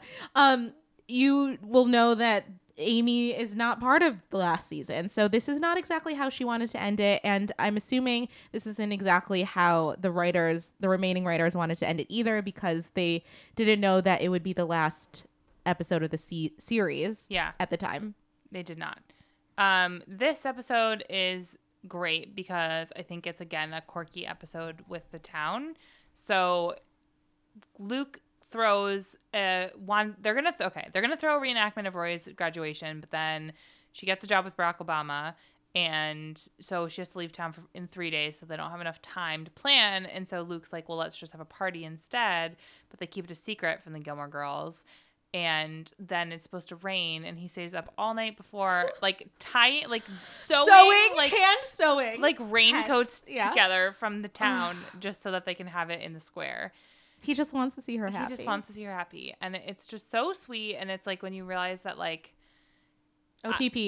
You will know that Amy is not part of the last season, so this is not exactly how she wanted to end it, and I'm assuming this isn't exactly how the remaining writers wanted to end it either, because they didn't know that it would be the last episode of the series at the time. They did not. This episode is great because I think it's again a quirky episode with the town. So Luke throws they're gonna throw a reenactment of Rory's graduation, but then she gets a job with Barack Obama, and so she has to leave town in 3 days, so they don't have enough time to plan. And so Luke's like, well, let's just have a party instead, but they keep it a secret from the Gilmore Girls. And then it's supposed to rain, and he stays up all night before, like sewing, like hand sewing, like raincoats together from the town, just so that they can have it in the square. He just wants to see her happy. He just wants to see her happy. And it's just so sweet. And it's like when you realize that like OTP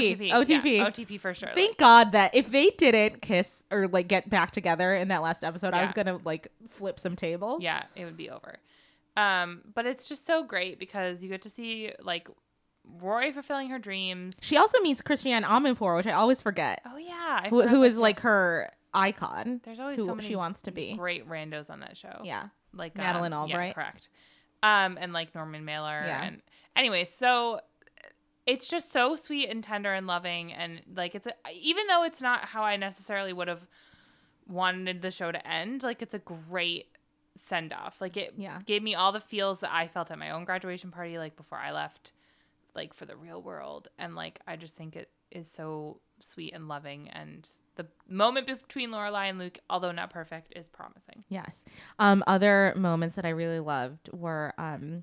for sure. Thank God that if they didn't kiss or like get back together in that last episode, I was going to like flip some tables. Yeah, it would be over. But it's just so great because you get to see like Rory fulfilling her dreams. She also meets Christiane Amanpour, which I always forget. Oh yeah. Who is like her icon. There's always who so many she wants to be. Great randos on that show. Yeah. Like Madeline Albright. Yeah, correct. And like Norman Mailer. Yeah. And anyway, so it's just so sweet and tender and loving, and like even though it's not how I necessarily would have wanted the show to end, like it's a great send off. Like it gave me all the feels that I felt at my own graduation party, like before I left, like for the real world. And like I just think it is so sweet and loving, and the moment between Lorelai and Luke, although not perfect, is promising. Yes. Other moments that I really loved were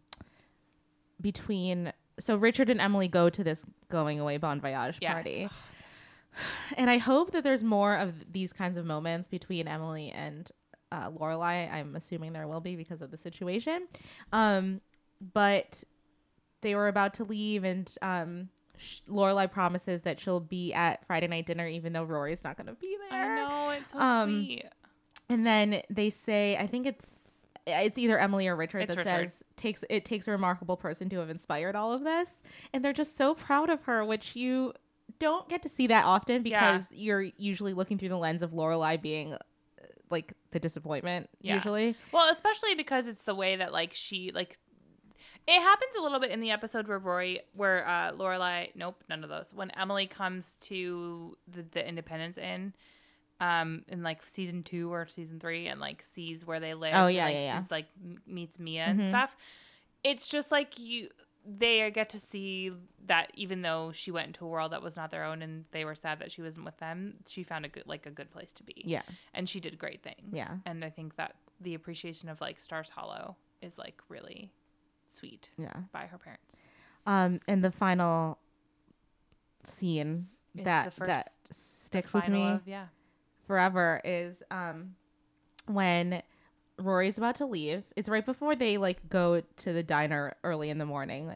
so Richard and Emily go to this going away Bon Voyage party. And I hope that there's more of these kinds of moments between Emily and Lorelai. I'm assuming there will be because of the situation. But they were about to leave, and Lorelai promises that she'll be at Friday night dinner even though Rory's not going to be there. I know, it's so sweet. And then they say, I think it's either Emily or Richard says it takes a remarkable person to have inspired all of this, and they're just so proud of her, which you don't get to see that often because you're usually looking through the lens of Lorelai being like the disappointment usually. Well, especially because it's the way that like she like. It happens a little bit in the episode where Lorelai, nope, none of those. When Emily comes to the Independence Inn, in like season 2 or season 3, and like sees where they live. Sees, like meets Mia and stuff. It's just like they get to see that even though she went into a world that was not their own, and they were sad that she wasn't with them, she found a good place to be. Yeah, and she did great things. Yeah, and I think that the appreciation of like Stars Hollow is like really sweet by her parents. And the final scene that sticks with me forever is when Rory's about to leave. It's right before they like go to the diner early in the morning,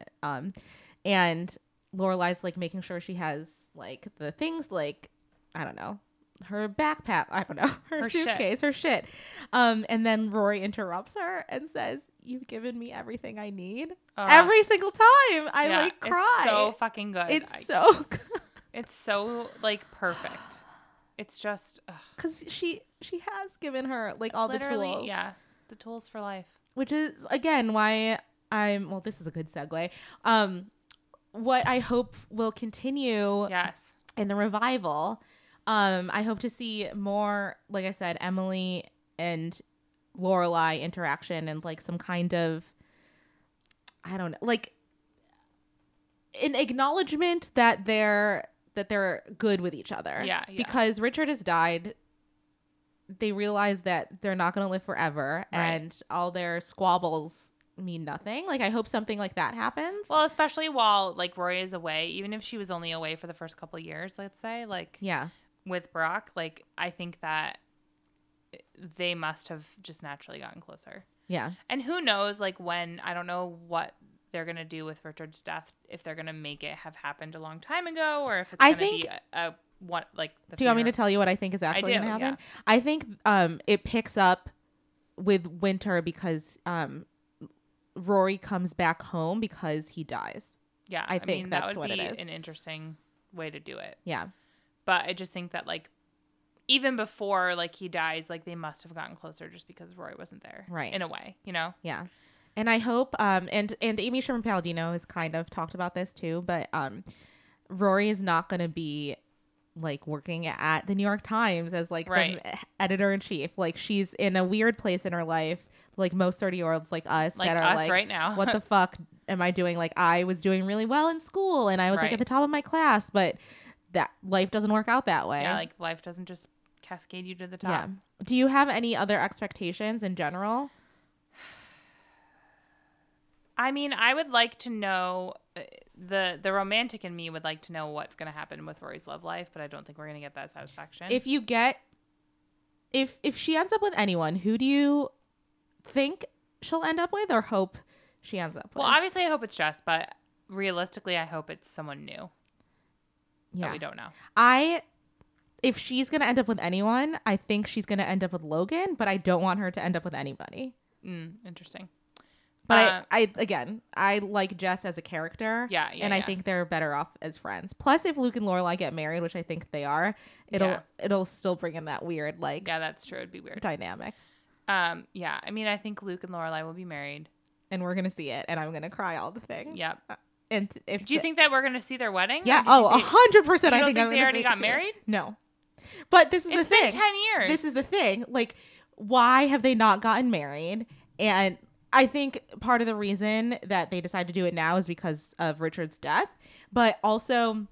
and Lorelai's like making sure she has like the things like, I don't know, backpack. I don't know. Her suitcase, her shit. And then Rory interrupts her and says, "You've given me everything I need." Every single time. I cry. It's so fucking good. It's so good. It's so perfect. It's just because she has given her all literally, the tools. Yeah, the tools for life. Which is again why this is a good segue. What I hope will continue. Yes. In the revival, I hope to see more, like I said, Emily and Lorelai interaction and some kind of, I don't know, an acknowledgement that they're good with each other. Yeah. Because Richard has died. They realize that they're not going to live forever, right. And all their squabbles mean nothing. I hope something like that happens. Well, especially while Rory is away, even if she was only away for the first couple of years, let's say, with Brock, I think that they must have just naturally gotten closer. Yeah. And who knows, when, I don't know what they're going to do with Richard's death, if they're going to make it have happened a long time ago, or if it's going to be what, the Do you want me to tell you what I think is actually going to happen? Yeah. I think it picks up with Winter because Rory comes back home because he dies. Yeah, I think that's what it is. That would be an interesting way to do it. Yeah. But I just think that even before he dies, they must have gotten closer just because Rory wasn't there. Right. In a way, you know? Yeah. And I hope and Amy Sherman Palladino has kind of talked about this too, but Rory is not going to be working at the New York Times as right. the editor in chief. She's in a weird place in her life. Most 30-year-olds like us that are us right now. What the fuck am I doing? I was doing really well in school and I was right. at the top of my class, but that life doesn't work out that way. Yeah, life doesn't just cascade you to the top. Yeah. Do you have any other expectations in general? I mean, I would like to know the romantic in me would like to know what's going to happen with Rory's love life, but I don't think we're going to get that satisfaction. If she ends up with anyone, who do you think she'll end up with or hope she ends up with? Well, obviously I hope it's Jess, but realistically I hope it's someone new. Yeah. That we don't know. If she's going to end up with anyone, I think she's going to end up with Logan, but I don't want her to end up with anybody. Interesting. But I like Jess as a character. Yeah. And I think they're better off as friends. Plus, if Luke and Lorelai get married, which I think they are, it'll still bring in that weird yeah, that's true. It'd be weird dynamic. Yeah. I mean, I think Luke and Lorelai will be married, and we're gonna see it, and I'm gonna cry all the things. Yep. And do you think that we're gonna see their wedding? Yeah. 100%. I think they already got married. No. But this is the thing. It's been 10 years. This is the thing. Why have they not gotten married? And I think part of the reason that they decide to do it now is because of Richard's death, but also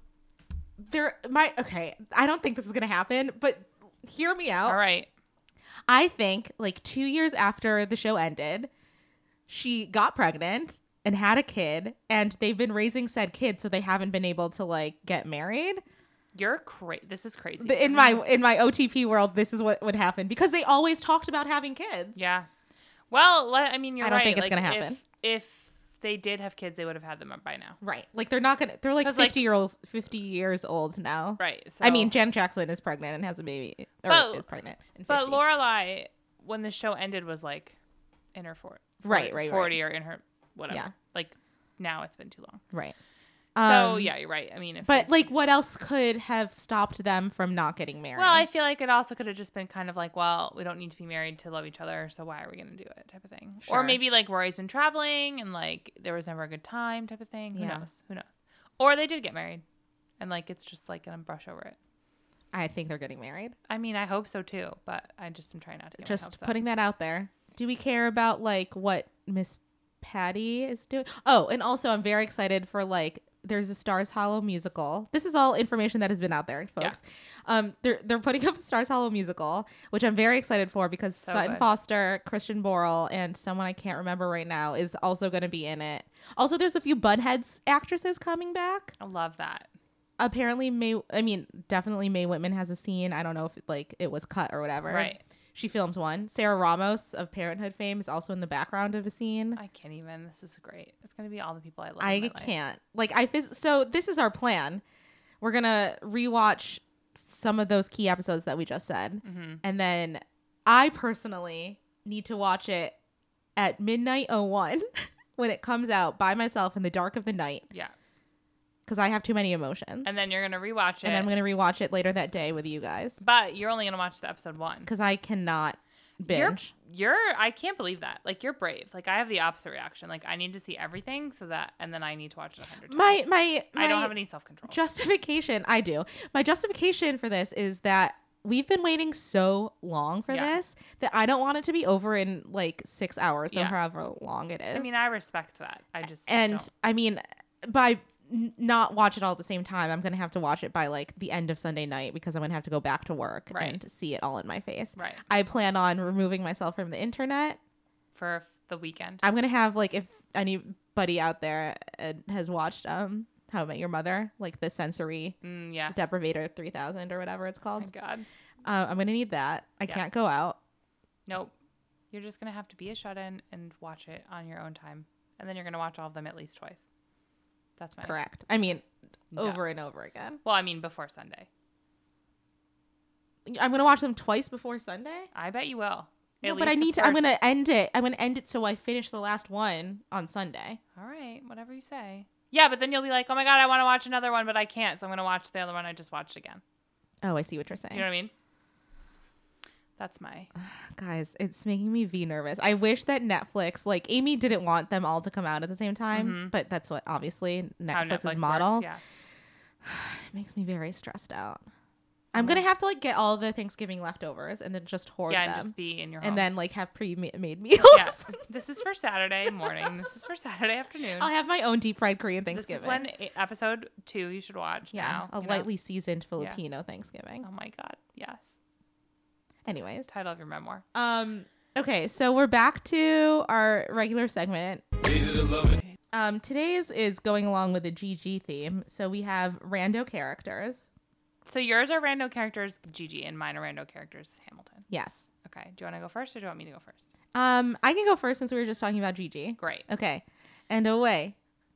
I don't think this is going to happen, but hear me out. All right. I think 2 years after the show ended, she got pregnant and had a kid, and they've been raising said kid, so they haven't been able to get married. You're crazy. This is crazy. In my OTP world, this is what would happen because they always talked about having kids. Yeah. Well, I mean, you're right. I don't think it's going to happen. If they did have kids, they would have had them by now. Right. They're not going to, they're 50 years old now. Right. So, I mean, Jen Jackson is pregnant and has a baby. Is pregnant. But Lorelai, when the show ended, was in her 40 or in her whatever. Yeah. Now it's been too long. Right. So yeah, you're right. I mean, what else could have stopped them from not getting married? Well, I feel like it also could have just been kind of well, we don't need to be married to love each other, so why are we going to do it, type of thing. Sure. Or maybe Rory's been traveling and there was never a good time, type of thing. Who knows? Or they did get married, and it's just gonna brush over it. I think they're getting married. I mean, I hope so too, but I just am trying not to get just putting that out there. Do we care about what Miss Patty is doing? Oh, and also I'm very excited for there's a Stars Hollow musical. This is all information that has been out there, folks. Yeah. They're putting up a Stars Hollow musical, which I'm very excited for because Sutton Foster, Christian Borle, and someone I can't remember right now is also going to be in it. Also, there's a few Bunheads actresses coming back. I love that. Apparently, definitely Mae Whitman has a scene. I don't know if it was cut or whatever. Right. She filmed one. Sarah Ramos of Parenthood fame is also in the background of a scene. I can't even. This is great. It's going to be all the people I love. I can't. So this is our plan. We're going to rewatch some of those key episodes that we just said. Mm-hmm. And then I personally need to watch it at midnight 01 when it comes out by myself in the dark of the night. Yeah. Because I have too many emotions. And then you're going to rewatch it. And then I'm going to rewatch it later that day with you guys. But you're only going to watch the episode 1. Because I cannot binge. I can't believe that. Like, you're brave. Like, I have the opposite reaction. Like, I need to see everything and then I need to watch it 100 times. I don't have any self-control. Justification, I do. My justification for this is that we've been waiting so long for this that I don't want it to be over in like 6 hours or however long it is. I mean, I respect that. I just don't. I mean, by not watch it all at the same time, I'm gonna have to watch it by like the end of Sunday night because I'm gonna have to go back to work and see it all in my face. Right. I plan on removing myself from the internet for the weekend. I'm gonna have like, if anybody out there has watched How I Met Your Mother, like the sensory deprivator 3000 or whatever it's called. Oh my God. I'm gonna need that. I can't go out. Nope. You're just gonna have to be a shut-in and watch it on your own time, and then you're gonna watch all of them at least twice. That's my correct. I mean, over and over again. Well, I mean, before Sunday. I'm gonna watch them twice before Sunday. I bet you will. No, but I need to. I'm gonna end it. I'm gonna end it so I finish the last one on Sunday. All right, whatever you say. Yeah, but then you'll be like, oh my God, I want to watch another one, but I can't, so I'm gonna watch the other one I just watched again. Oh, I see what you're saying. You know what I mean? That's my... Guys, it's making me nervous. I wish that Netflix, like Amy didn't want them all to come out at the same time, but that's what obviously Netflix's model. Works, yeah. It makes me very stressed out. I'm going to have to like get all the Thanksgiving leftovers and then just hoard them. Yeah, and just be in your home. And then like have pre-made meals. Yeah. This is for Saturday morning. This is for Saturday afternoon. I'll have my own deep fried Korean Thanksgiving. This is when episode 2 you should watch. Yeah, a lightly seasoned Filipino Thanksgiving. Oh my God, yes. Anyways. Title of your memoir. Okay, so we're back to our regular segment. Today's is going along with the GG theme. So we have rando characters. So yours are rando characters, GG, and mine are rando characters, Hamilton. Yes. Okay. Do you want to go first or do you want me to go first? I can go first since we were just talking about GG. Great. Okay. And away.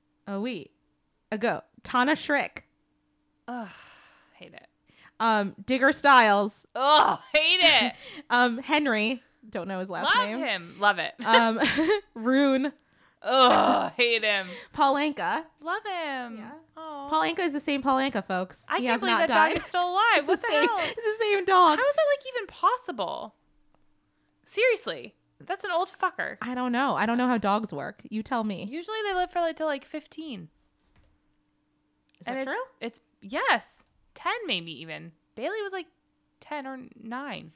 A go. Tana Schrick. Ugh. Hate it. Digger Styles. Oh, hate it. Henry. Don't know his last name. Love him. Love it. Rune. Oh, hate him. Paul Anka. Love him. Yeah. Aww. Paul Anka is the same Paul Anka, folks. I can't believe that dog is still alive. What the hell? It's the same dog. How is that like even possible? Seriously. That's an old fucker. I don't know. I don't know how dogs work. You tell me. Usually they live for like till like 15. Is that true? It's yes. 10 maybe even. Bailey was like 10 or 9.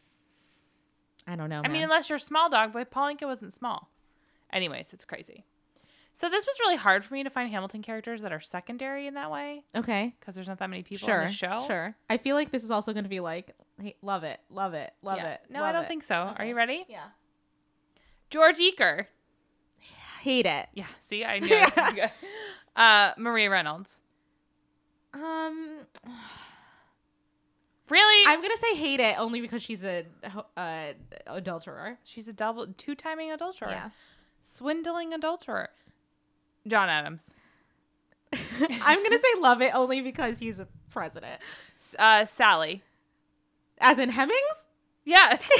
I don't know. I mean, unless you're a small dog, but Paul Anka wasn't small. Anyways, it's crazy. So this was really hard for me to find Hamilton characters that are secondary in that way. Okay. Because there's not that many people in the show. Sure. I feel like this is also going to be like, hey, love it. No, I don't think so. Okay. Are you ready? Yeah. George Eaker. Hate it. Yeah. See, I knew it was good. Maria Reynolds. Really? I'm gonna say hate it only because she's a adulterer. She's a two-timing adulterer. Yeah. Swindling adulterer. John Adams. I'm gonna say love it only because he's a president. Sally. As in Hemmings? Yes.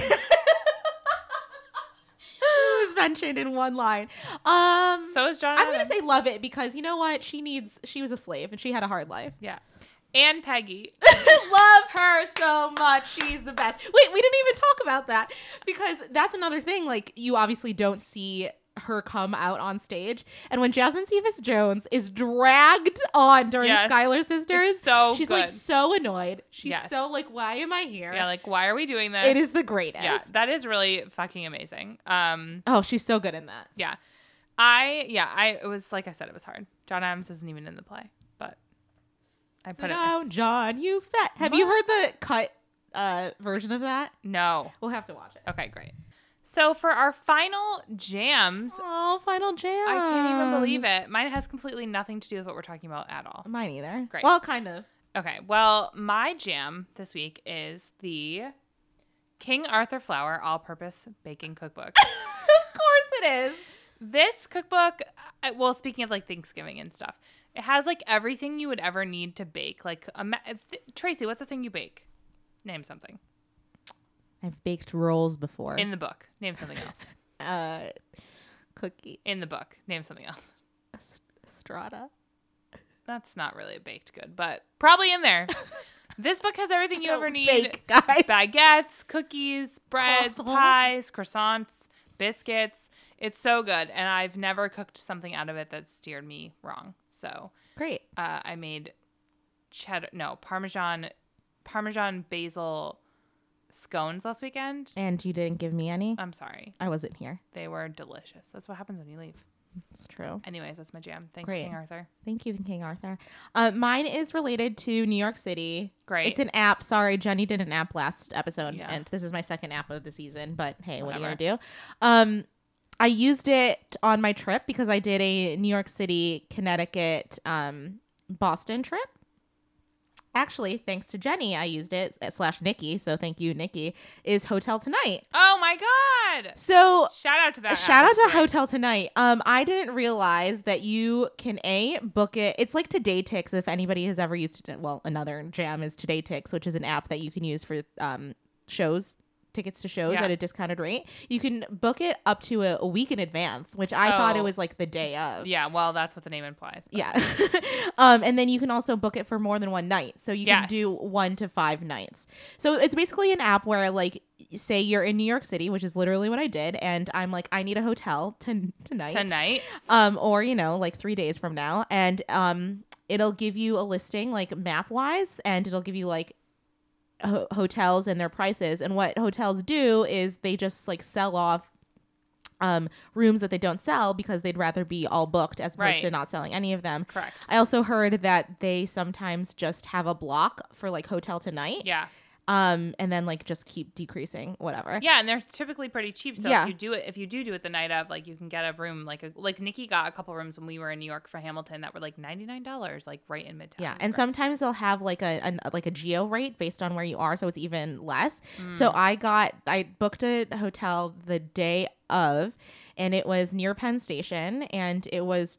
It was mentioned in one line. So is John Adams. I'm gonna say love it because you know what? She was a slave and she had a hard life. Yeah. And Peggy. Love her so much. She's the best. Wait, we didn't even talk about that because that's another thing. Like, you obviously don't see her come out on stage. And when Jasmine Cephas Jones is dragged on during Schuyler Sisters, she's good. Like so annoyed. She's so like, why am I here? Yeah, like, why are we doing this? It is the greatest. Yeah, that is really fucking amazing. Oh, she's so good in that. Yeah. It was, like I said, it was hard. John Adams isn't even in the play, but I put it down, John, you fat. Have you heard the cut version of that? No. We'll have to watch it. Okay, great. So for our final jams. Oh, final jams. I can't even believe it. Mine has completely nothing to do with what we're talking about at all. Mine either. Great. Well, kind of. Okay. Well, my jam this week is the King Arthur Flour All-Purpose Baking Cookbook. Of course it is. This cookbook, well, speaking of like Thanksgiving and stuff, it has like everything you would ever need to bake. Like, Tracy, what's the thing you bake? Name something. I've baked rolls before. In the book. Name something else. Cookie. In the book. Name something else. Strata. That's not really a baked good, but probably in there. This book has everything you ever need. Bake, guys. Baguettes, cookies, breads, Croissants. pies, croissants, biscuits. It's so good. And I've never cooked something out of it that steered me wrong. So great. I made Parmesan basil scones last weekend. And you didn't give me any? I'm sorry. I wasn't here. They were delicious. That's what happens when you leave. It's true. Anyways, that's my jam. Thanks, Great. King Arthur. Thank you, King Arthur. Mine is related to New York City. Great. It's an app. Sorry, Jenny did an app last episode, and this is my second app of the season. But hey, what are you gonna do? I used it on my trip because I did a New York City, Connecticut, Boston trip. Actually, thanks to Jenny, I used it, / Nikki. So thank you, Nikki, is Hotel Tonight. Oh my God. So shout out to that. Shout out to Hotel Tonight. I didn't realize that you can book it. It's like TodayTix. If anybody has ever used it. Well, another jam is TodayTix, which is an app that you can use for tickets to shows at a discounted rate. You can book it up to a week in advance, which I thought it was like the day of. Yeah, well, that's what the name implies. But. Yeah. And then you can also book it for more than one night. So you can do 1 to 5 nights. So it's basically an app where, like, say you're in New York City, which is literally what I did, and I'm like, I need a hotel tonight. Or, like 3 days from now. And it'll give you a listing, like, map-wise, and it'll give you, like, hotels and their prices. And what hotels do is they just like sell off rooms that they don't sell because they'd rather be all booked as opposed to not selling any of them. Correct. I also heard that they sometimes just have a block for like Hotel Tonight. Yeah. And then like just keep decreasing, whatever. Yeah, and they're typically pretty cheap. So if you do it the night of, like, you can get a room like Nikki got a couple rooms when we were in New York for Hamilton that were like $99, like right in Midtown. Yeah, and sometimes they'll have like a geo rate based on where you are, so it's even less. So I booked a hotel the day of, and it was near Penn Station, and it was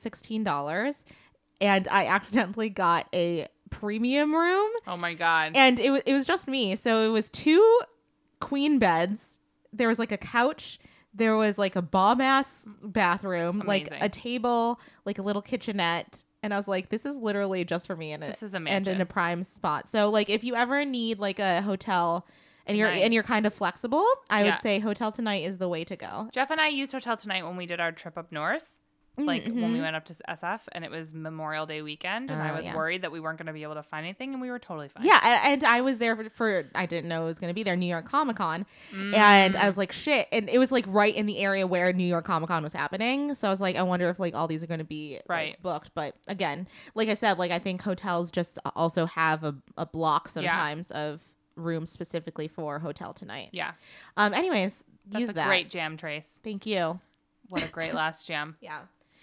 $216, and I accidentally got a premium room. Oh my God. And it was just me. So it was 2 queen beds. There was like a couch. There was like a bomb ass bathroom. Amazing. Like a table, like a little kitchenette. And I was like, this is literally just for me. This is a mansion. And in a prime spot. So like if you ever need like a hotel and you're kind of flexible, I would say Hotel Tonight is the way to go. Jeff and I used Hotel Tonight when we did our trip up north. Like when we went up to SF, and it was Memorial Day weekend, and I was worried that we weren't going to be able to find anything, and we were totally fine. Yeah, and I was there for I didn't know it was going to be there, New York Comic Con, and I was like, shit, and it was like right in the area where New York Comic Con was happening, so I was like, I wonder if like all these are going to be like, booked, but again, like I said, like I think hotels just also have a block sometimes of rooms specifically for Hotel Tonight. Yeah. Anyways, That's use that. Great jam, Trace. Thank you. What a great last jam. Yeah.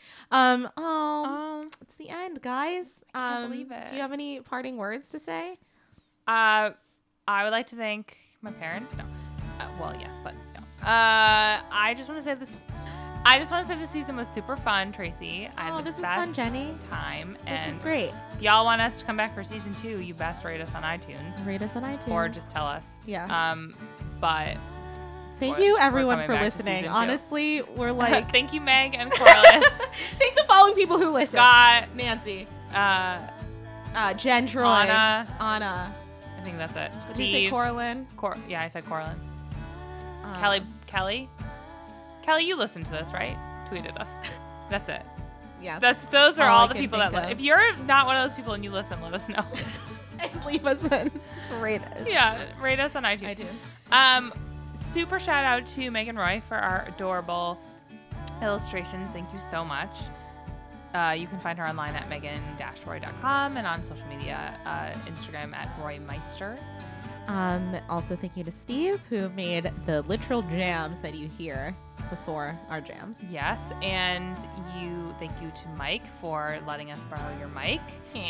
It's the end, guys. I can't believe it. Do you have any parting words to say? I would like to thank my parents. No. Well, yes, but no. I just want to say this. I just want to say this season was super fun, Tracy. I had the best fun, Jenny. time. This is great. If y'all want us to come back for season 2, you best rate us on iTunes. Rate us on iTunes. Or just tell us. Yeah. But thank you, everyone, for listening. Honestly, we're like... Thank you, Meg and Corlin. Thank the following people who listen. Scott. Nancy. Jen, Troy. Anna. I think that's it. Did you say Corlin? Yeah, I said Corlin. Kelly, you listened to this, right? Tweeted us. That's it. Yeah. Those are all the people that listen. If you're not one of those people and you listen, let us know. And leave us and rate us. Yeah, rate us on iTunes. Super shout out to Megan Roy for our adorable illustrations. Thank you so much. You can find her online at megan-roy.com and on social media, Instagram at roymeister. Also thank you to Steve, who made the literal jams that you hear before our jams. Yes, and thank you to Mike for letting us borrow your mic.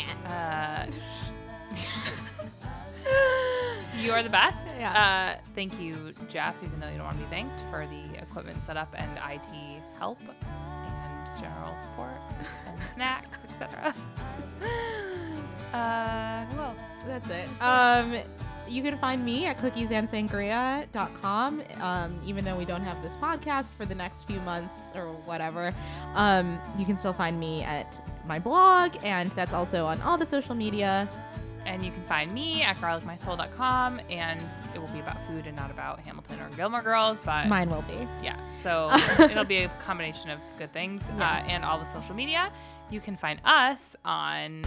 You are the best. Yeah. Thank you, Jeff, even though you don't want to be thanked, for the equipment setup and IT help and general support and snacks, etc. Who else? That's it. you can find me at cookiesandsangria.com. Even though we don't have this podcast for the next few months or whatever, you can still find me at my blog, and that's also on all the social media. And you can find me at garlicmysoul.com, and it will be about food and not about Hamilton or Gilmore Girls, but mine will be. Yeah, so it'll be a combination of good things. Yeah. And all the social media. You can find us on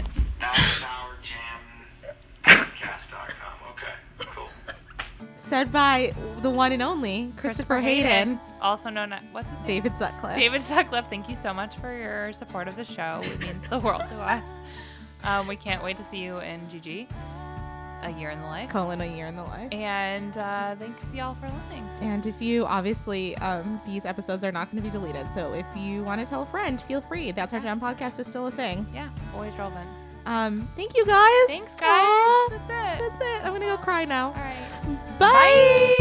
ThatSourJamPodcast.com. Okay, cool. Said by the one and only Christopher Hayden, also known as, what's his name? David Sutcliffe. David Sutcliffe, thank you so much for your support of the show. It means the world to us. We can't wait to see you in GG, A Year in the Life. A Year in the Life. And thanks y'all for listening. And if you, obviously, these episodes are not going to be deleted. So if you want to tell a friend, feel free. That's Our Jam podcast is still a thing. Yeah, always relevant. Thank you guys. Thanks, guys. Aww. That's it. I'm going to go cry now. All right. Bye.